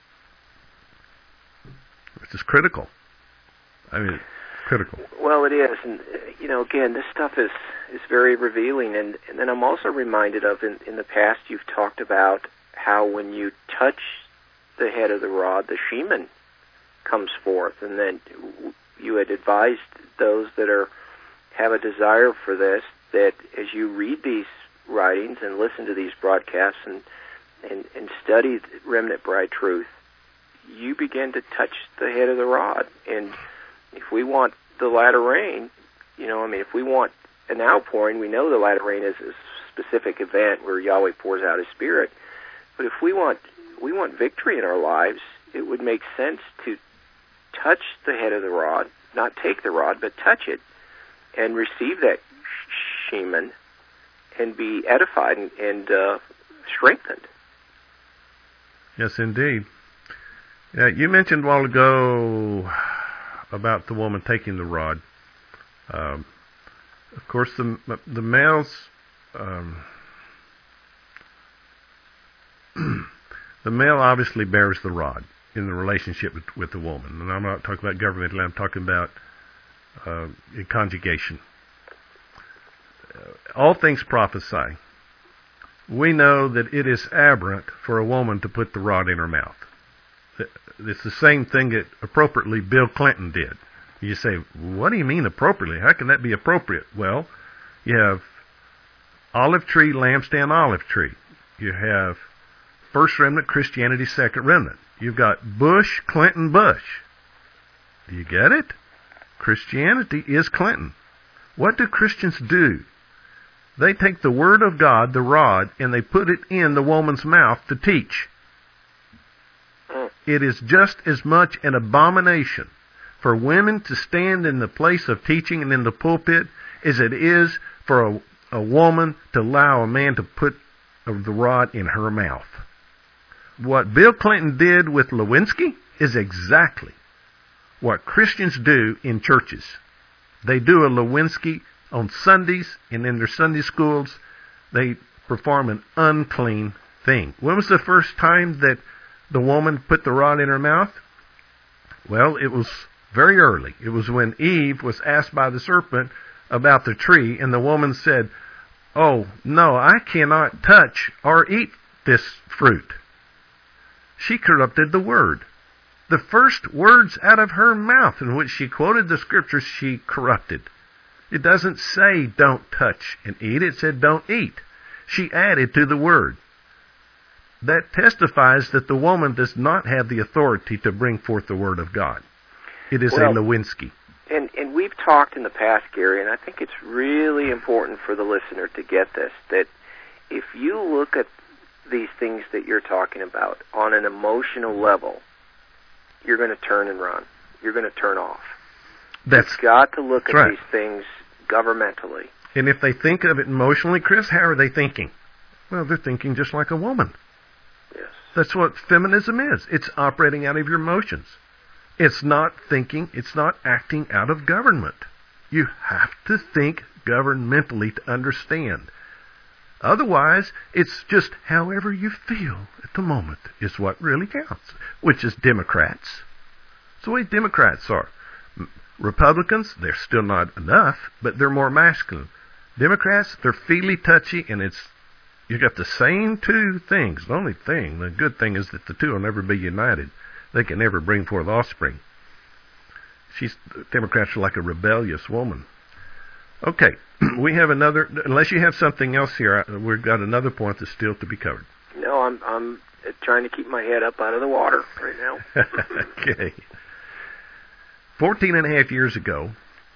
Which is critical. I mean, critical. Well, it is. And, you know, again, this stuff is, is very revealing. And, and then I'm also reminded of, in, in the past, you've talked about how when you touch the head of the rod, the shemen comes forth. And then you had advised those that are have a desire for this, that as you read these writings and listen to these broadcasts and, and, and study Remnant Bride Truth, you begin to touch the head of the rod. And if we want the latter rain, you know, I mean, if we want an outpouring, we know the latter rain is a specific event where Yahweh pours out His Spirit. But if we want we want victory in our lives, it would make sense to touch the head of the rod, not take the rod, but touch it, and receive that shemen and be edified and, and uh, strengthened. Yes, indeed. Yeah, you mentioned a while ago about the woman taking the rod. Um, Of course, the the males, um, the male obviously bears the rod in the relationship with, with the woman. And I'm not talking about governmental, I'm talking about uh, in conjugation. Uh, all things prophesy. We know that it is aberrant for a woman to put the rod in her mouth. It's the same thing that appropriately Bill Clinton did. You say, what do you mean appropriately? How can that be appropriate? Well, you have olive tree, lampstand, olive tree. You have First Remnant Christianity, Second Remnant. You've got Bush, Clinton, Bush. Do you get it? Christianity is Clinton. What do Christians do? They take the Word of God, the rod, and they put it in the woman's mouth to teach. It is just as much an abomination for women to stand in the place of teaching and in the pulpit as it is for a, a woman to allow a man to put the rod in her mouth. What Bill Clinton did with Lewinsky is exactly what Christians do in churches. They do a Lewinsky on Sundays, and in their Sunday schools, they perform an unclean thing. When was the first time that the woman put the rod in her mouth? Well, it was very early. It was when Eve was asked by the serpent about the tree, and the woman said, "Oh, no, I cannot touch or eat this fruit." She corrupted the word. The first words out of her mouth in which she quoted the scriptures, she corrupted. It doesn't say don't touch and eat. It said don't eat. She added to the word. That testifies that the woman does not have the authority to bring forth the word of God. It is well, a Lewinsky. And, and we've talked in the past, Gary, and I think it's really important for the listener to get this, that if you look at these things that you're talking about on an emotional level, you're going to turn and run. You're going to turn off. That's You've got to look at right. these things governmentally. And if they think of it emotionally, Chris, how are they thinking? Well, they're thinking just like a woman. Yes. That's what feminism is. It's operating out of your emotions. It's not thinking, it's not acting out of government. You have to think governmentally to understand. Otherwise, it's just however you feel at the moment is what really counts, which is Democrats. It's the way Democrats are. Republicans, they're still not enough, but they're more masculine. Democrats, they're feely-touchy, and it's you got the same two things. The only thing, the good thing is that the two will never be united. They can never bring forth offspring. She's Democrats are like a rebellious woman. Okay, we have another. Unless you have something else here, we've got another point that's still to be covered. No, I'm I'm trying to keep my head up out of the water right now. Okay. Fourteen and a half years ago,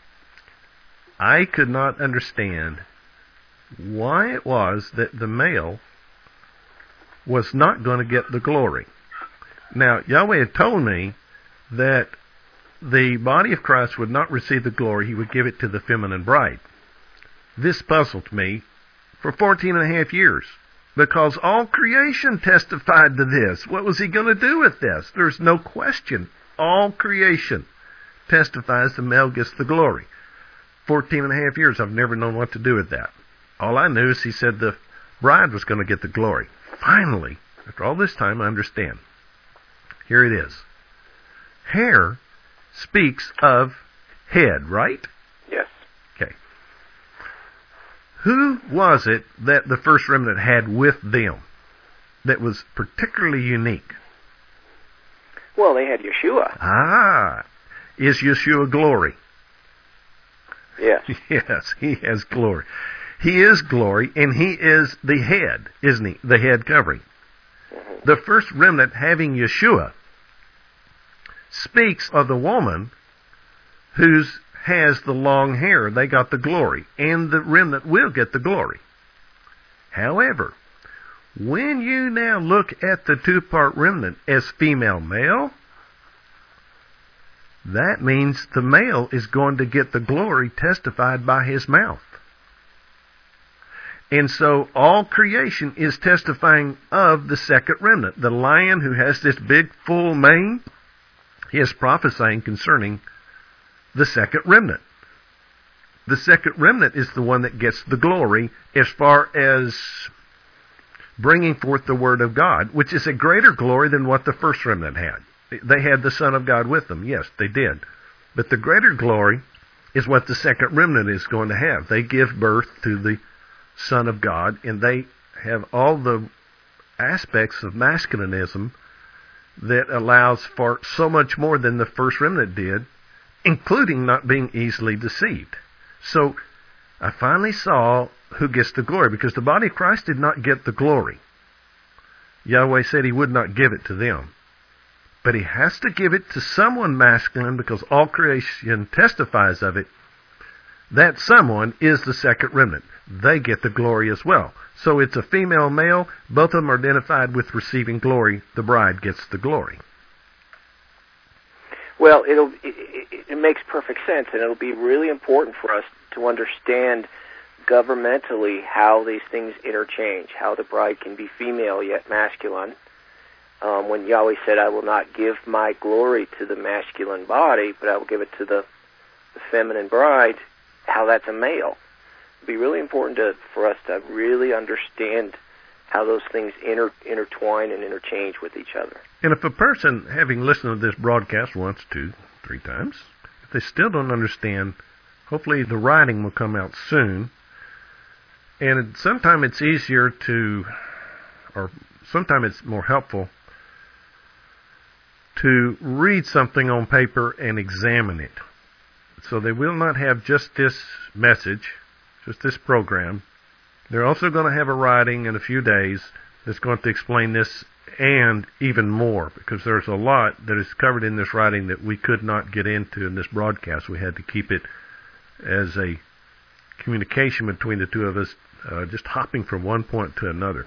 I could not understand why it was that the male was not going to get the glory. Now, Yahweh had told me that the body of Christ would not receive the glory. He would give it to the feminine bride. This puzzled me for fourteen and a half years because all creation testified to this. What was he going to do with this? There's no question. All creation testifies the male gets the glory. Fourteen and a half years, I've never known what to do with that. All I knew is he said the bride was going to get the glory. Finally, after all this time, I understand. Here it is. Hair speaks of head, right? Yes. Okay. Who was it that the first remnant had with them that was particularly unique? Well, they had Yeshua. Ah. Is Yeshua glory? Yes. Yes, he has glory. He is glory, and he is the head, isn't he? The head covering. Mm-hmm. The first remnant having Yeshua speaks of the woman who has the long hair. They got the glory, and the remnant will get the glory. However, when you now look at the two-part remnant as female-male, that means the male is going to get the glory testified by his mouth. And so all creation is testifying of the second remnant. The lion who has this big full mane is prophesying concerning the second remnant. the second remnant is the one that gets the glory as far as bringing forth the Word of God, which is a greater glory than what the first remnant had. They had the Son of God with them. Yes, they did. But the greater glory is what the second remnant is going to have. They give birth to the Son of God, and they have all the aspects of masculinism that allows for so much more than the first remnant did, including not being easily deceived. So I finally saw who gets the glory, because the body of Christ did not get the glory. Yahweh said He would not give it to them. But He has to give it to someone masculine, because all creation testifies of it. That someone is the second remnant. They get the glory as well. So it's a female, male. Both of them are identified with receiving glory. The bride gets the glory. Well, it'll, it, it, it makes perfect sense, and it'll be really important for us to understand governmentally how these things interchange, how the bride can be female yet masculine. Um, when Yahweh said, I will not give my glory to the masculine body, but I will give it to the, the feminine bride, how that's a male. It'd be really important to, for us to really understand how those things inter, intertwine and interchange with each other. And if a person, having listened to this broadcast once, two, three times, if they still don't understand, hopefully the writing will come out soon. And sometimes it's easier to, or sometimes it's more helpful to read something on paper and examine it. So they will not have just this message, just this program. They're also going to have a writing in a few days that's going to explain this and even more, because there's a lot that is covered in this writing that we could not get into in this broadcast. We had to keep it as a communication between the two of us, uh, just hopping from one point to another.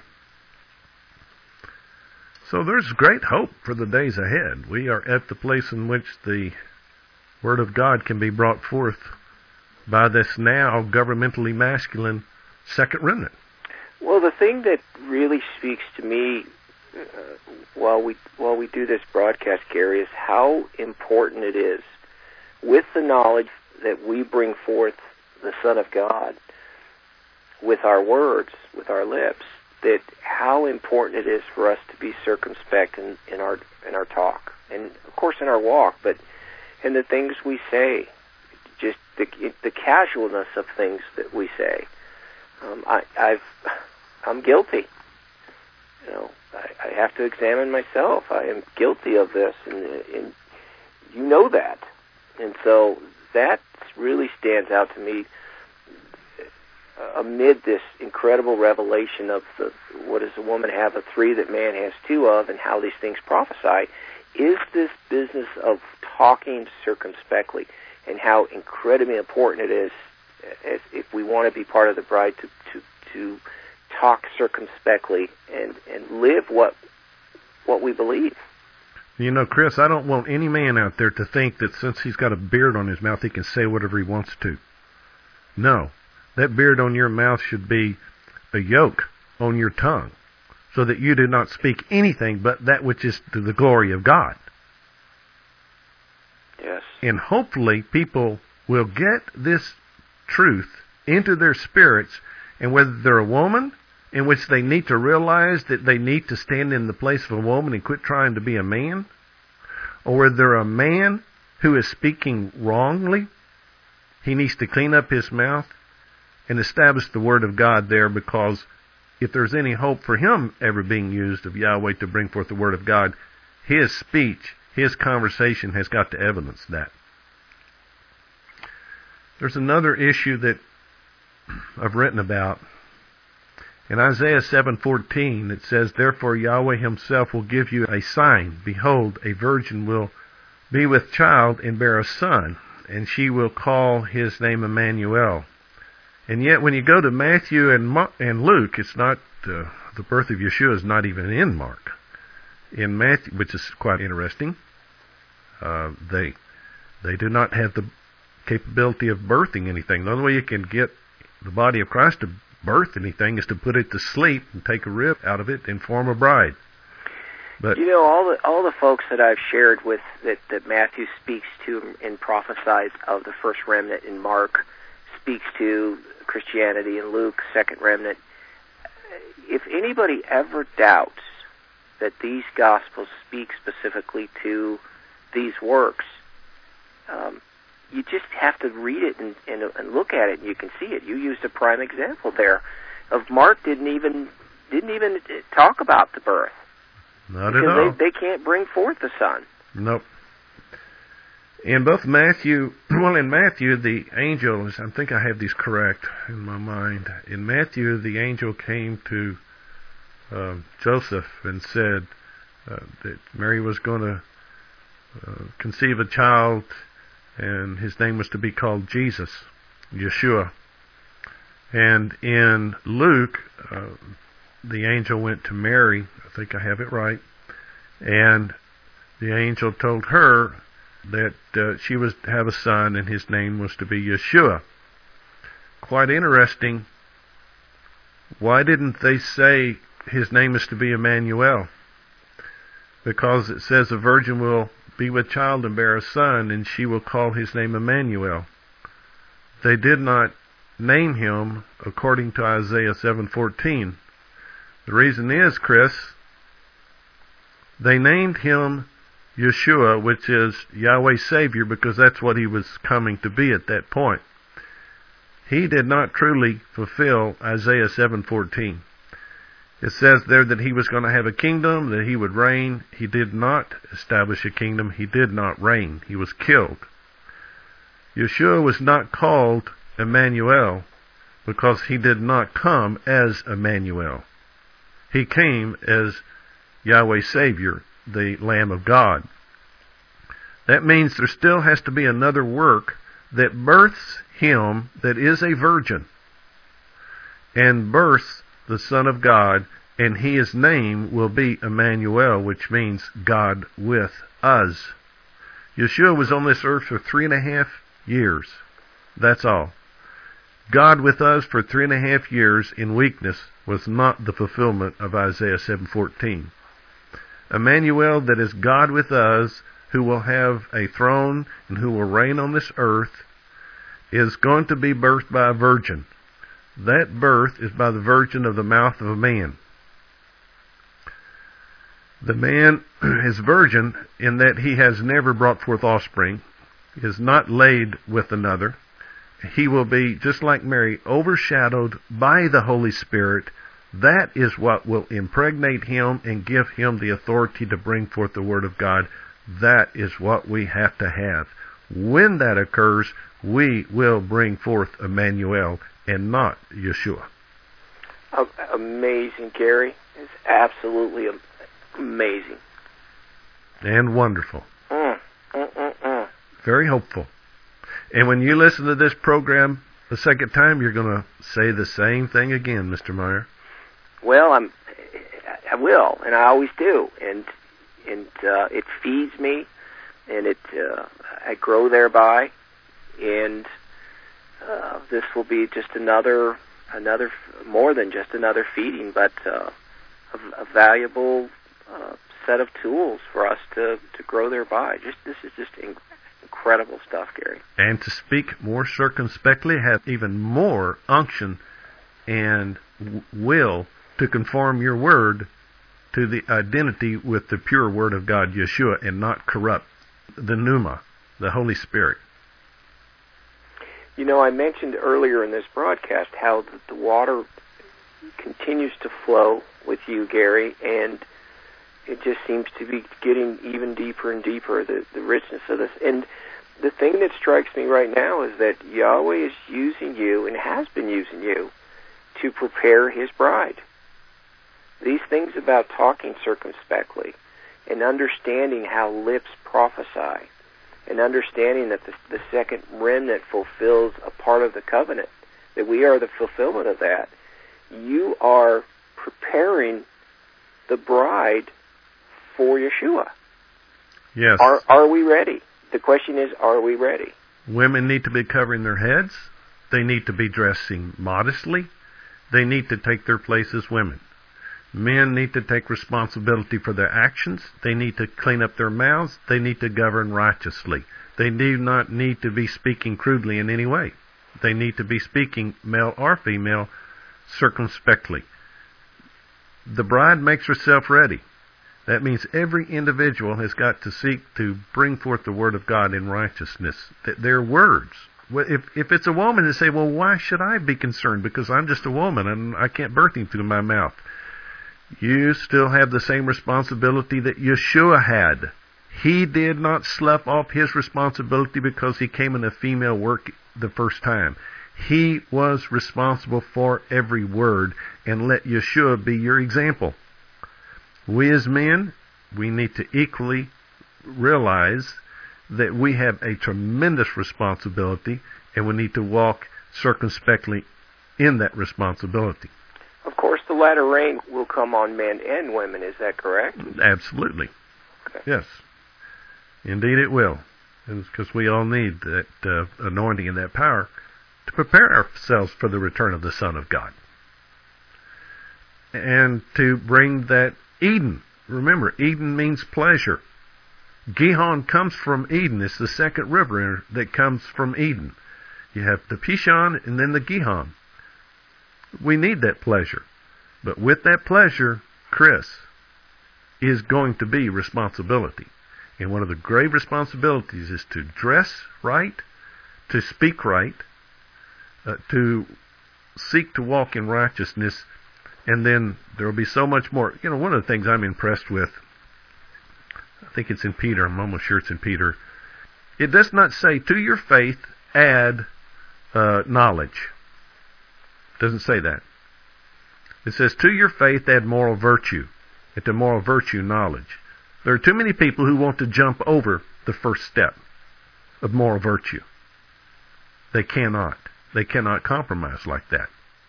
So there's great hope for the days ahead. We are at the place in which the Word of God can be brought forth by this now governmentally masculine second remnant. Well, the thing that really speaks to me uh, while we while we do this broadcast, Gary, is how important it is, with the knowledge that we bring forth the Son of God with our words, with our lips, that how important it is for us to be circumspect in, in our in our talk, and of course in our walk, but in the things we say, just the the casualness of things that we say. Um, I, I've I'm guilty. You know, I, I have to examine myself. I am guilty of this, and, and you know that, and so that really stands out to me amid this incredible revelation of the, what does a woman have of three that man has two of, and how these things prophesy, is this business of talking circumspectly, and how incredibly important it is, as if we want to be part of the bride, to to, to talk circumspectly and, and live what what we believe. You know, Chris, I don't want any man out there to think that since he's got a beard on his mouth, he can say whatever he wants to. No. That beard on your mouth should be a yoke on your tongue, so that you do not speak anything but that which is to the glory of God. Yes. And hopefully people will get this truth into their spirits, and whether they're a woman, in which they need to realize that they need to stand in the place of a woman and quit trying to be a man, or whether they're a man who is speaking wrongly, he needs to clean up his mouth and establish the Word of God there, because if there's any hope for him ever being used of Yahweh to bring forth the Word of God, his speech, his conversation has got to evidence that. There's another issue that I've written about. In Isaiah seven fourteen, it says, Therefore Yahweh himself will give you a sign. Behold, a virgin will be with child and bear a son, and she will call his name Emmanuel. And yet when you go to Matthew and Mar- and Luke, it's not, uh, the birth of Yeshua is not even in Mark. In Matthew, which is quite interesting, uh, they they do not have the capability of birthing anything. The only way you can get the body of Christ to birth anything is to put it to sleep and take a rib out of it and form a bride. But you know, all the all the folks that I've shared with that, that Matthew speaks to and prophesies of the first remnant in Mark speaks to Christianity and Luke, second remnant. If anybody ever doubts that these Gospels speak specifically to these works, um, you just have to read it and, and, and look at it, and you can see it. You used a prime example there of Mark didn't even didn't even talk about the birth. Not at all. They, they can't bring forth the Son. Nope. In both Matthew, well, in Matthew, the angel, I think I have these correct in my mind. In Matthew, the angel came to uh, Joseph and said uh, that Mary was going to uh, conceive a child, and his name was to be called Jesus, Yeshua. And in Luke, uh, the angel went to Mary, I think I have it right, and the angel told her that uh, she was to have a son, and his name was to be Yeshua. Quite interesting. Why didn't they say his name is to be Emmanuel? Because it says a virgin will be with child and bear a son, and she will call his name Emmanuel. They did not name him according to Isaiah seven fourteen. The reason is, Chris, they named him Yeshua, which is Yahweh Savior, because that's what he was coming to be at that point. He did not truly fulfill Isaiah seven fourteen. It says there that he was going to have a kingdom, that he would reign. He did not establish a kingdom. He did not reign. He was killed. Yeshua was not called Emmanuel because he did not come as Emmanuel. He came as Yahweh Savior, the Lamb of God. That means there still has to be another work that births him that is a virgin and births the Son of God, and his name will be Emmanuel, which means God with us. Yeshua was on this earth for three and a half years. That's all. God with us for three and a half years in weakness was not the fulfillment of Isaiah seven fourteen. Emmanuel, that is God with us, who will have a throne and who will reign on this earth, is going to be birthed by a virgin. That birth is by the virgin of the mouth of a man. The man is virgin in that he has never brought forth offspring, is not laid with another. He will be, just like Mary, overshadowed by the Holy Spirit. That is what will impregnate him and give him the authority to bring forth the Word of God. That is what we have to have. When that occurs, we will bring forth Emmanuel and not Yeshua. Oh, amazing, Gary. It's absolutely amazing. And wonderful. Mm, mm, mm, mm. Very hopeful. And when you listen to this program the second time, you're going to say the same thing again, Mister Meyer. Well, I'm, I will, and I always do, and and uh, it feeds me, and it uh, I grow thereby, and uh, this will be just another another more than just another feeding, but uh, a, a valuable uh, set of tools for us to, to grow thereby. Just this is just incredible stuff, Gary. And to speak more circumspectly, have even more unction and w- will to conform your word to the identity with the pure Word of God, Yeshua, and not corrupt the pneuma, the Holy Spirit. You know, I mentioned earlier in this broadcast how the water continues to flow with you, Gary, and it just seems to be getting even deeper and deeper, the, the richness of this. And the thing that strikes me right now is that Yahweh is using you and has been using you to prepare His bride. These things about talking circumspectly and understanding how lips prophesy and understanding that the, the second remnant fulfills a part of the covenant, that we are the fulfillment of that. You are preparing the bride for Yeshua. Yes. Are, are we ready? The question is, are we ready? Women need to be covering their heads. They need to be dressing modestly. They need to take their place as women. Men need to take responsibility for their actions. They need to clean up their mouths. They need to govern righteously. They do not need to be speaking crudely in any way. They need to be speaking, male or female, circumspectly. The bride makes herself ready. That means every individual has got to seek to bring forth the word of God in righteousness. Their words. If if it's a woman, they say, well, why should I be concerned? Because I'm just a woman and I can't birth him through my mouth. You still have the same responsibility that Yeshua had. He did not slough off his responsibility because he came in a female work the first time. He was responsible for every word, and let Yeshua be your example. We as men, we need to equally realize that we have a tremendous responsibility, and we need to walk circumspectly in that responsibility. Of course, the latter rain will come on men and women. Is that correct? Absolutely. Okay. Yes. Indeed it will. Because we all need that uh, anointing and that power to prepare ourselves for the return of the Son of God. And to bring that Eden. Remember, Eden means pleasure. Gihon comes from Eden. It's the second river that comes from Eden. You have the Pishon and then the Gihon. We need that pleasure. But with that pleasure, Chris, is going to be responsibility. And one of the great responsibilities is to dress right, to speak right, uh, to seek to walk in righteousness, and then there will be so much more. You know, one of the things I'm impressed with, I think it's in Peter, I'm almost sure it's in Peter, it does not say, to your faith add uh, knowledge. It doesn't say that. It says, to your faith add moral virtue, and to moral virtue knowledge. There are too many people who want to jump over the first step of moral virtue. They cannot. They cannot compromise like that.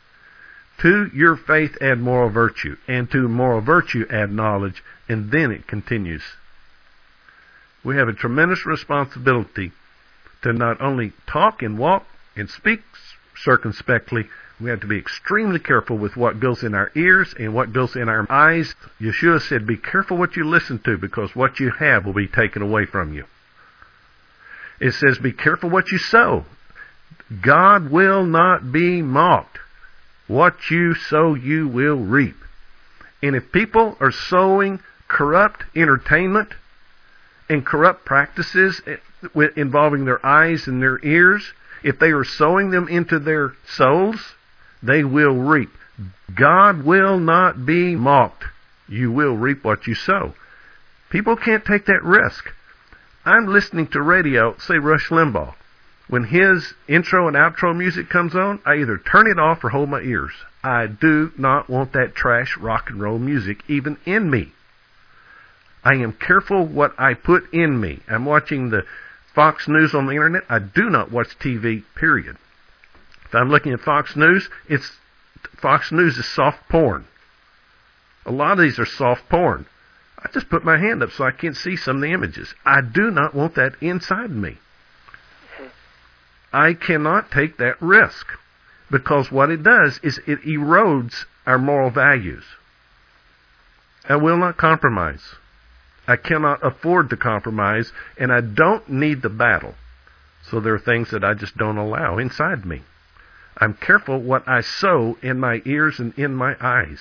To your faith add moral virtue, and to moral virtue add knowledge, and then it continues. We have a tremendous responsibility to not only talk and walk and speak circumspectly, we have to be extremely careful with what goes in our ears and what goes in our eyes. Yeshua said, be careful what you listen to, because what you have will be taken away from you. It says, be careful what you sow. God will not be mocked. What you sow, you will reap. And if people are sowing corrupt entertainment and corrupt practices involving their eyes and their ears, if they are sowing them into their souls, they will reap. God will not be mocked. You will reap what you sow. People can't take that risk. I'm listening to radio, say Rush Limbaugh. When his intro and outro music comes on, I either turn it off or hold my ears. I do not want that trash rock and roll music even in me. I am careful what I put in me. I'm watching the Fox News on the internet. I do not watch T V, period. If I'm looking at Fox News, it's Fox News is soft porn. A lot of these are soft porn. I just put my hand up so I can't see some of the images. I do not want that inside me. I cannot take that risk, because what it does is it erodes our moral values. I will not compromise. I cannot afford to compromise, and I don't need the battle. So there are things that I just don't allow inside me. I'm careful what I sow in my ears and in my eyes.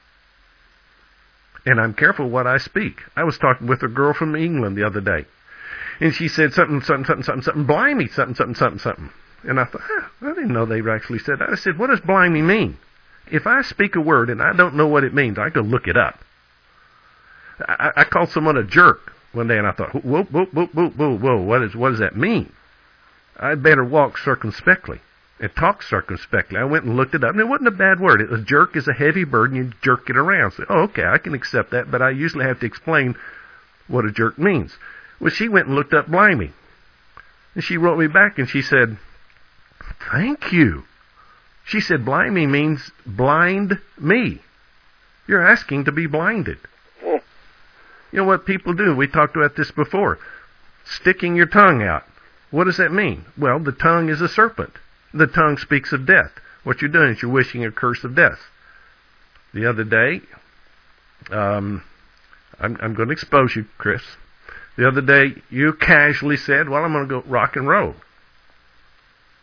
And I'm careful what I speak. I was talking with a girl from England the other day, and she said something, something, something, something, something, blimey, something, something, something, something. And I thought, ah, I didn't know they actually said that. I said, what does blimey mean? If I speak a word and I don't know what it means, I go look it up. I, I called someone a jerk one day, and I thought, whoa, whoa, whoa, whoa, whoa, whoa, what, is, what does that mean? I'd better walk circumspectly and talk circumspectly. I went and looked it up, and it wasn't a bad word. A jerk is a heavy burden. You jerk it around. So, oh, okay, I can accept that, but I usually have to explain what a jerk means. Well, she went and looked up blimey. And she wrote me back, and she said, thank you. She said, blimey means blind me. You're asking to be blinded. You know what people do? We talked about this before. Sticking your tongue out. What does that mean? Well, the tongue is a serpent. The tongue speaks of death. What you're doing is you're wishing a curse of death. The other day, um, I'm, I'm going to expose you, Chris. The other day, you casually said, well, I'm going to go rock and roll.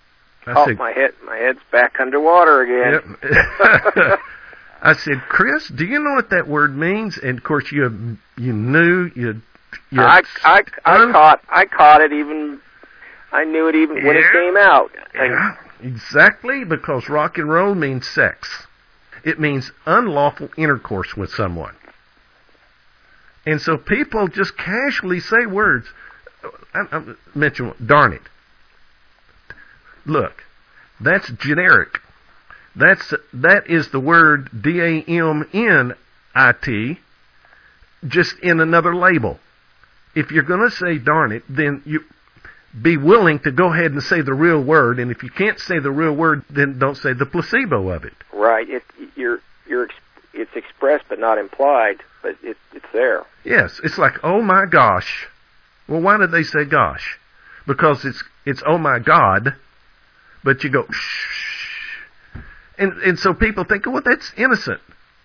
I oh, said, my head, my head's back underwater again. Yep. I said, Chris, do you know what that word means? And of course, you you knew you. you I I I un- caught I caught it even. I knew it even when yeah. it came out. Yeah, exactly, because rock and roll means sex. It means unlawful intercourse with someone. And so people just casually say words. I, I mentioned, darn it. Look, that's generic. That's that is the word D A M N I T, just in another label. If you're going to say darn it, then you be willing to go ahead and say the real word. And if you can't say the real word, then don't say the placebo of it. Right. It you're you're it's expressed but not implied, but it, it's there. Yes, it's like, oh my gosh. Well, why did they say gosh? Because it's it's oh my God, but you go shh, and and so people think, well, that's innocent.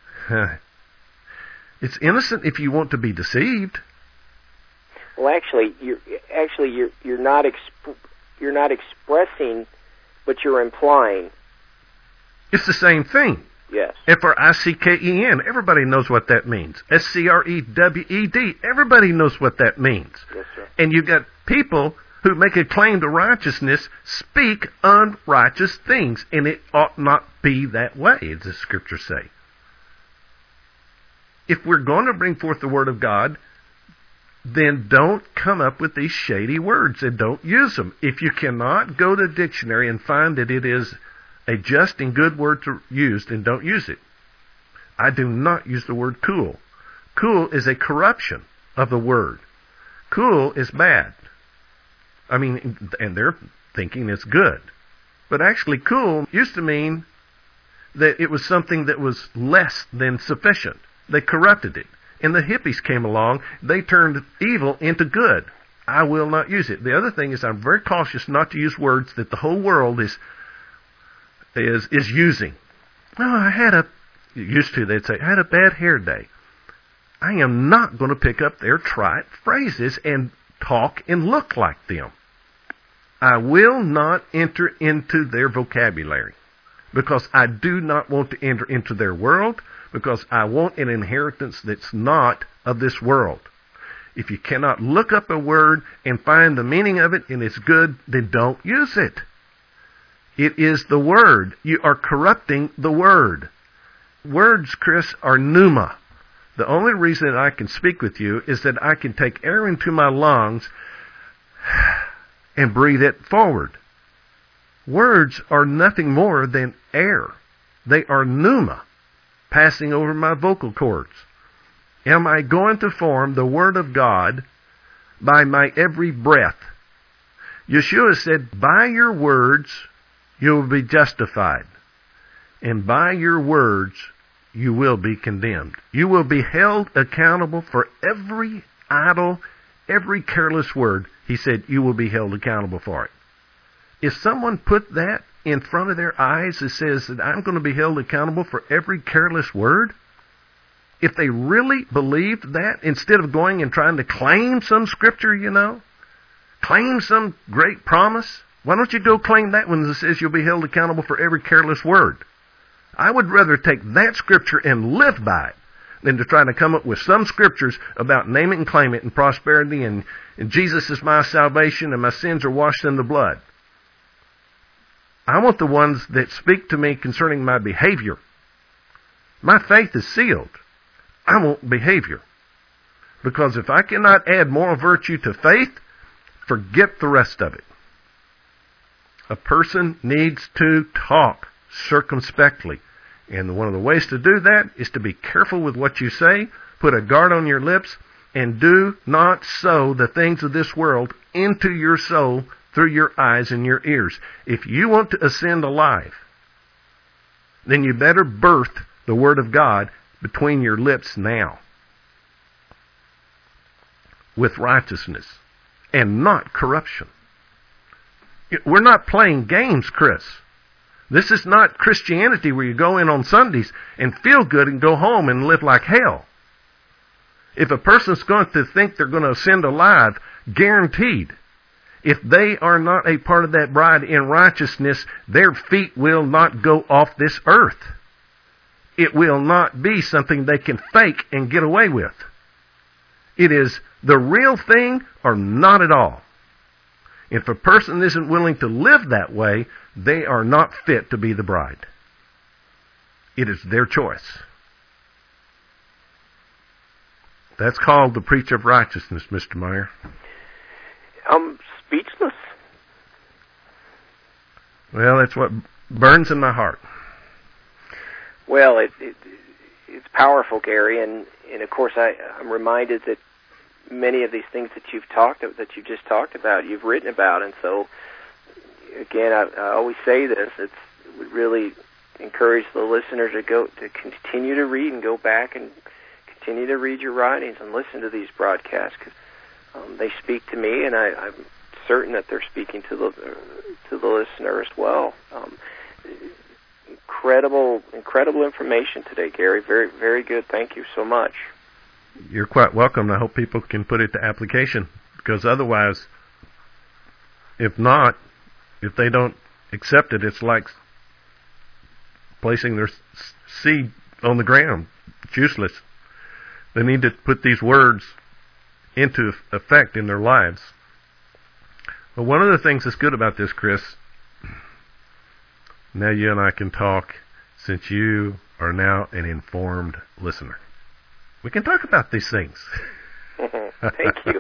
It's innocent if you want to be deceived. Well, actually, you're actually you're you're not exp- you're not expressing, but you're implying. It's the same thing. Yes. F R I C K E N. Everybody knows what that means. S C R E W E D. Everybody knows what that means. Yes, sir. And you've got people who make a claim to righteousness speak unrighteous things, and it ought not be that way, as the Scriptures say. If we're going to bring forth the Word of God, then don't come up with these shady words and don't use them. If you cannot go to the dictionary and find that it is a just and good word to use, then don't use it. I do not use the word cool. Cool is a corruption of the word. Cool is bad. I mean, and they're thinking it's good. But actually, cool used to mean that it was something that was less than sufficient. They corrupted it. And the hippies came along. They turned evil into good. I will not use it. The other thing is I'm very cautious not to use words that the whole world is is is using. Oh, I had a, used to, they'd say, I had a bad hair day. I am not going to pick up their trite phrases and talk and look like them. I will not enter into their vocabulary because I do not want to enter into their world, because I want an inheritance that's not of this world. If you cannot look up a word and find the meaning of it and it's good, then don't use it. It is the Word. You are corrupting the Word. Words, Chris, are pneuma. The only reason that I can speak with you is that I can take air into my lungs and breathe it forward. Words are nothing more than air. They are pneuma passing over my vocal cords. Am I going to form the Word of God by my every breath? Yeshua said, by your words you will be justified, and by your words you will be condemned. You will be held accountable for every idle, every careless word. He said, you will be held accountable for it. If someone put that in front of their eyes that says that I'm going to be held accountable for every careless word, if they really believed that, instead of going and trying to claim some scripture, you know, claim some great promise, why don't you go claim that one that says you'll be held accountable for every careless word? I would rather take that scripture and live by it than to try to come up with some scriptures about name it and claim it and prosperity and, and Jesus is my salvation and my sins are washed in the blood. I want the ones that speak to me concerning my behavior. My faith is sealed. I want behavior. Because if I cannot add moral virtue to faith, forget the rest of it. A person needs to talk circumspectly. And one of the ways to do that is to be careful with what you say, put a guard on your lips, and do not sow the things of this world into your soul through your eyes and your ears. If you want to ascend alive, then you better birth the Word of God between your lips now with righteousness and not corruption. We're not playing games, Chris. This is not Christianity where you go in on Sundays and feel good and go home and live like hell. If a person's going to think they're going to ascend alive, guaranteed, if they are not a part of that bride in righteousness, their feet will not go off this earth. It will not be something they can fake and get away with. It is the real thing or not at all. If a person isn't willing to live that way, they are not fit to be the bride. It is their choice. That's called the preach of righteousness, Mister Meyer. I'm speechless. Well, that's what burns in my heart. Well, it, it it's powerful, Gary, and, and of course I, I'm reminded that many of these things that you've talked that you just talked about, you've written about, and so again, I, I always say this: it's we really encourage the listener to go to continue to read and go back and continue to read your writings and listen to these broadcasts, because um, they speak to me, and I, I'm certain that they're speaking to the to the listener as well. Um, incredible, incredible information today, Gary. Very, very good. Thank you so much. You're quite welcome. I hope people can put it to application, because otherwise, if not, if they don't accept it, it's like placing their seed on the ground. It's useless. They need to put these words into effect in their lives. But one of the things that's good about this, Chris, now you and I can talk, since you are now an informed listener. We can talk about these things. Thank you.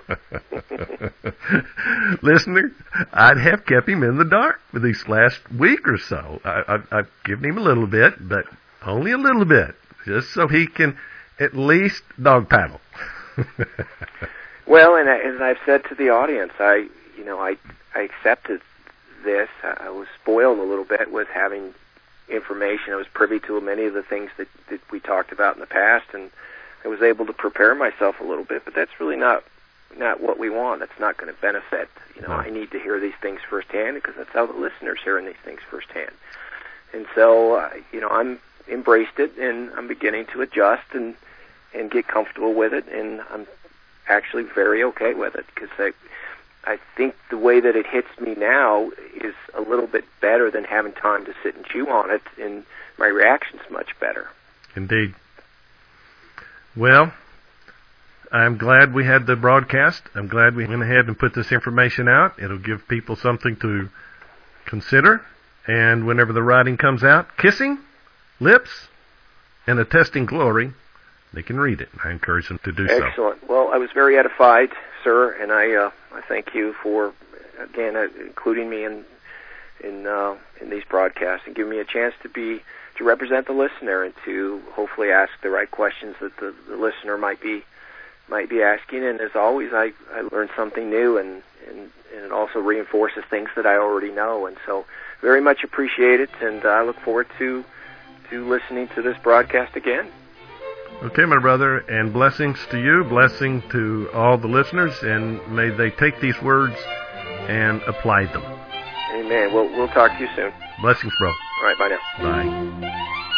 Listener, I'd have kept him in the dark for these last week or so. I, I, I've given him a little bit, but only a little bit, just so he can at least dog paddle. Well, and I, as I've said to the audience, I, you know, I, I accepted this. I, I was spoiled a little bit with having information. I was privy to many of the things that, that we talked about in the past, and I was able to prepare myself a little bit, but that's really not not what we want. That's not going to benefit. You know, no. I need to hear these things firsthand, because that's how the listener's hearing these things firsthand. And so, uh, you know, I'm embraced it, and I'm beginning to adjust and and get comfortable with it, and I'm actually very okay with it, because I, I think the way that it hits me now is a little bit better than having time to sit and chew on it, and my reaction's much better. Indeed. Well, I'm glad we had the broadcast. I'm glad we went ahead and put this information out. It'll give people something to consider. And whenever the writing comes out, kissing, lips, and attesting glory, they can read it. I encourage them to do Excellent. so. Excellent. Well, I was very edified, sir, and I uh, I thank you for, again, uh, including me in in uh, in these broadcasts and giving me a chance to be to represent the listener and to hopefully ask the right questions that the, the listener might be might be asking. And as always, I, I learn something new, and, and, and it also reinforces things that I already know. And so very much appreciate it, and I look forward to to listening to this broadcast again. Okay, my brother, and blessings to you, blessing to all the listeners, and may they take these words and apply them. Amen. We'll, we'll talk to you soon. Blessings, bro. All right, bye now. Bye.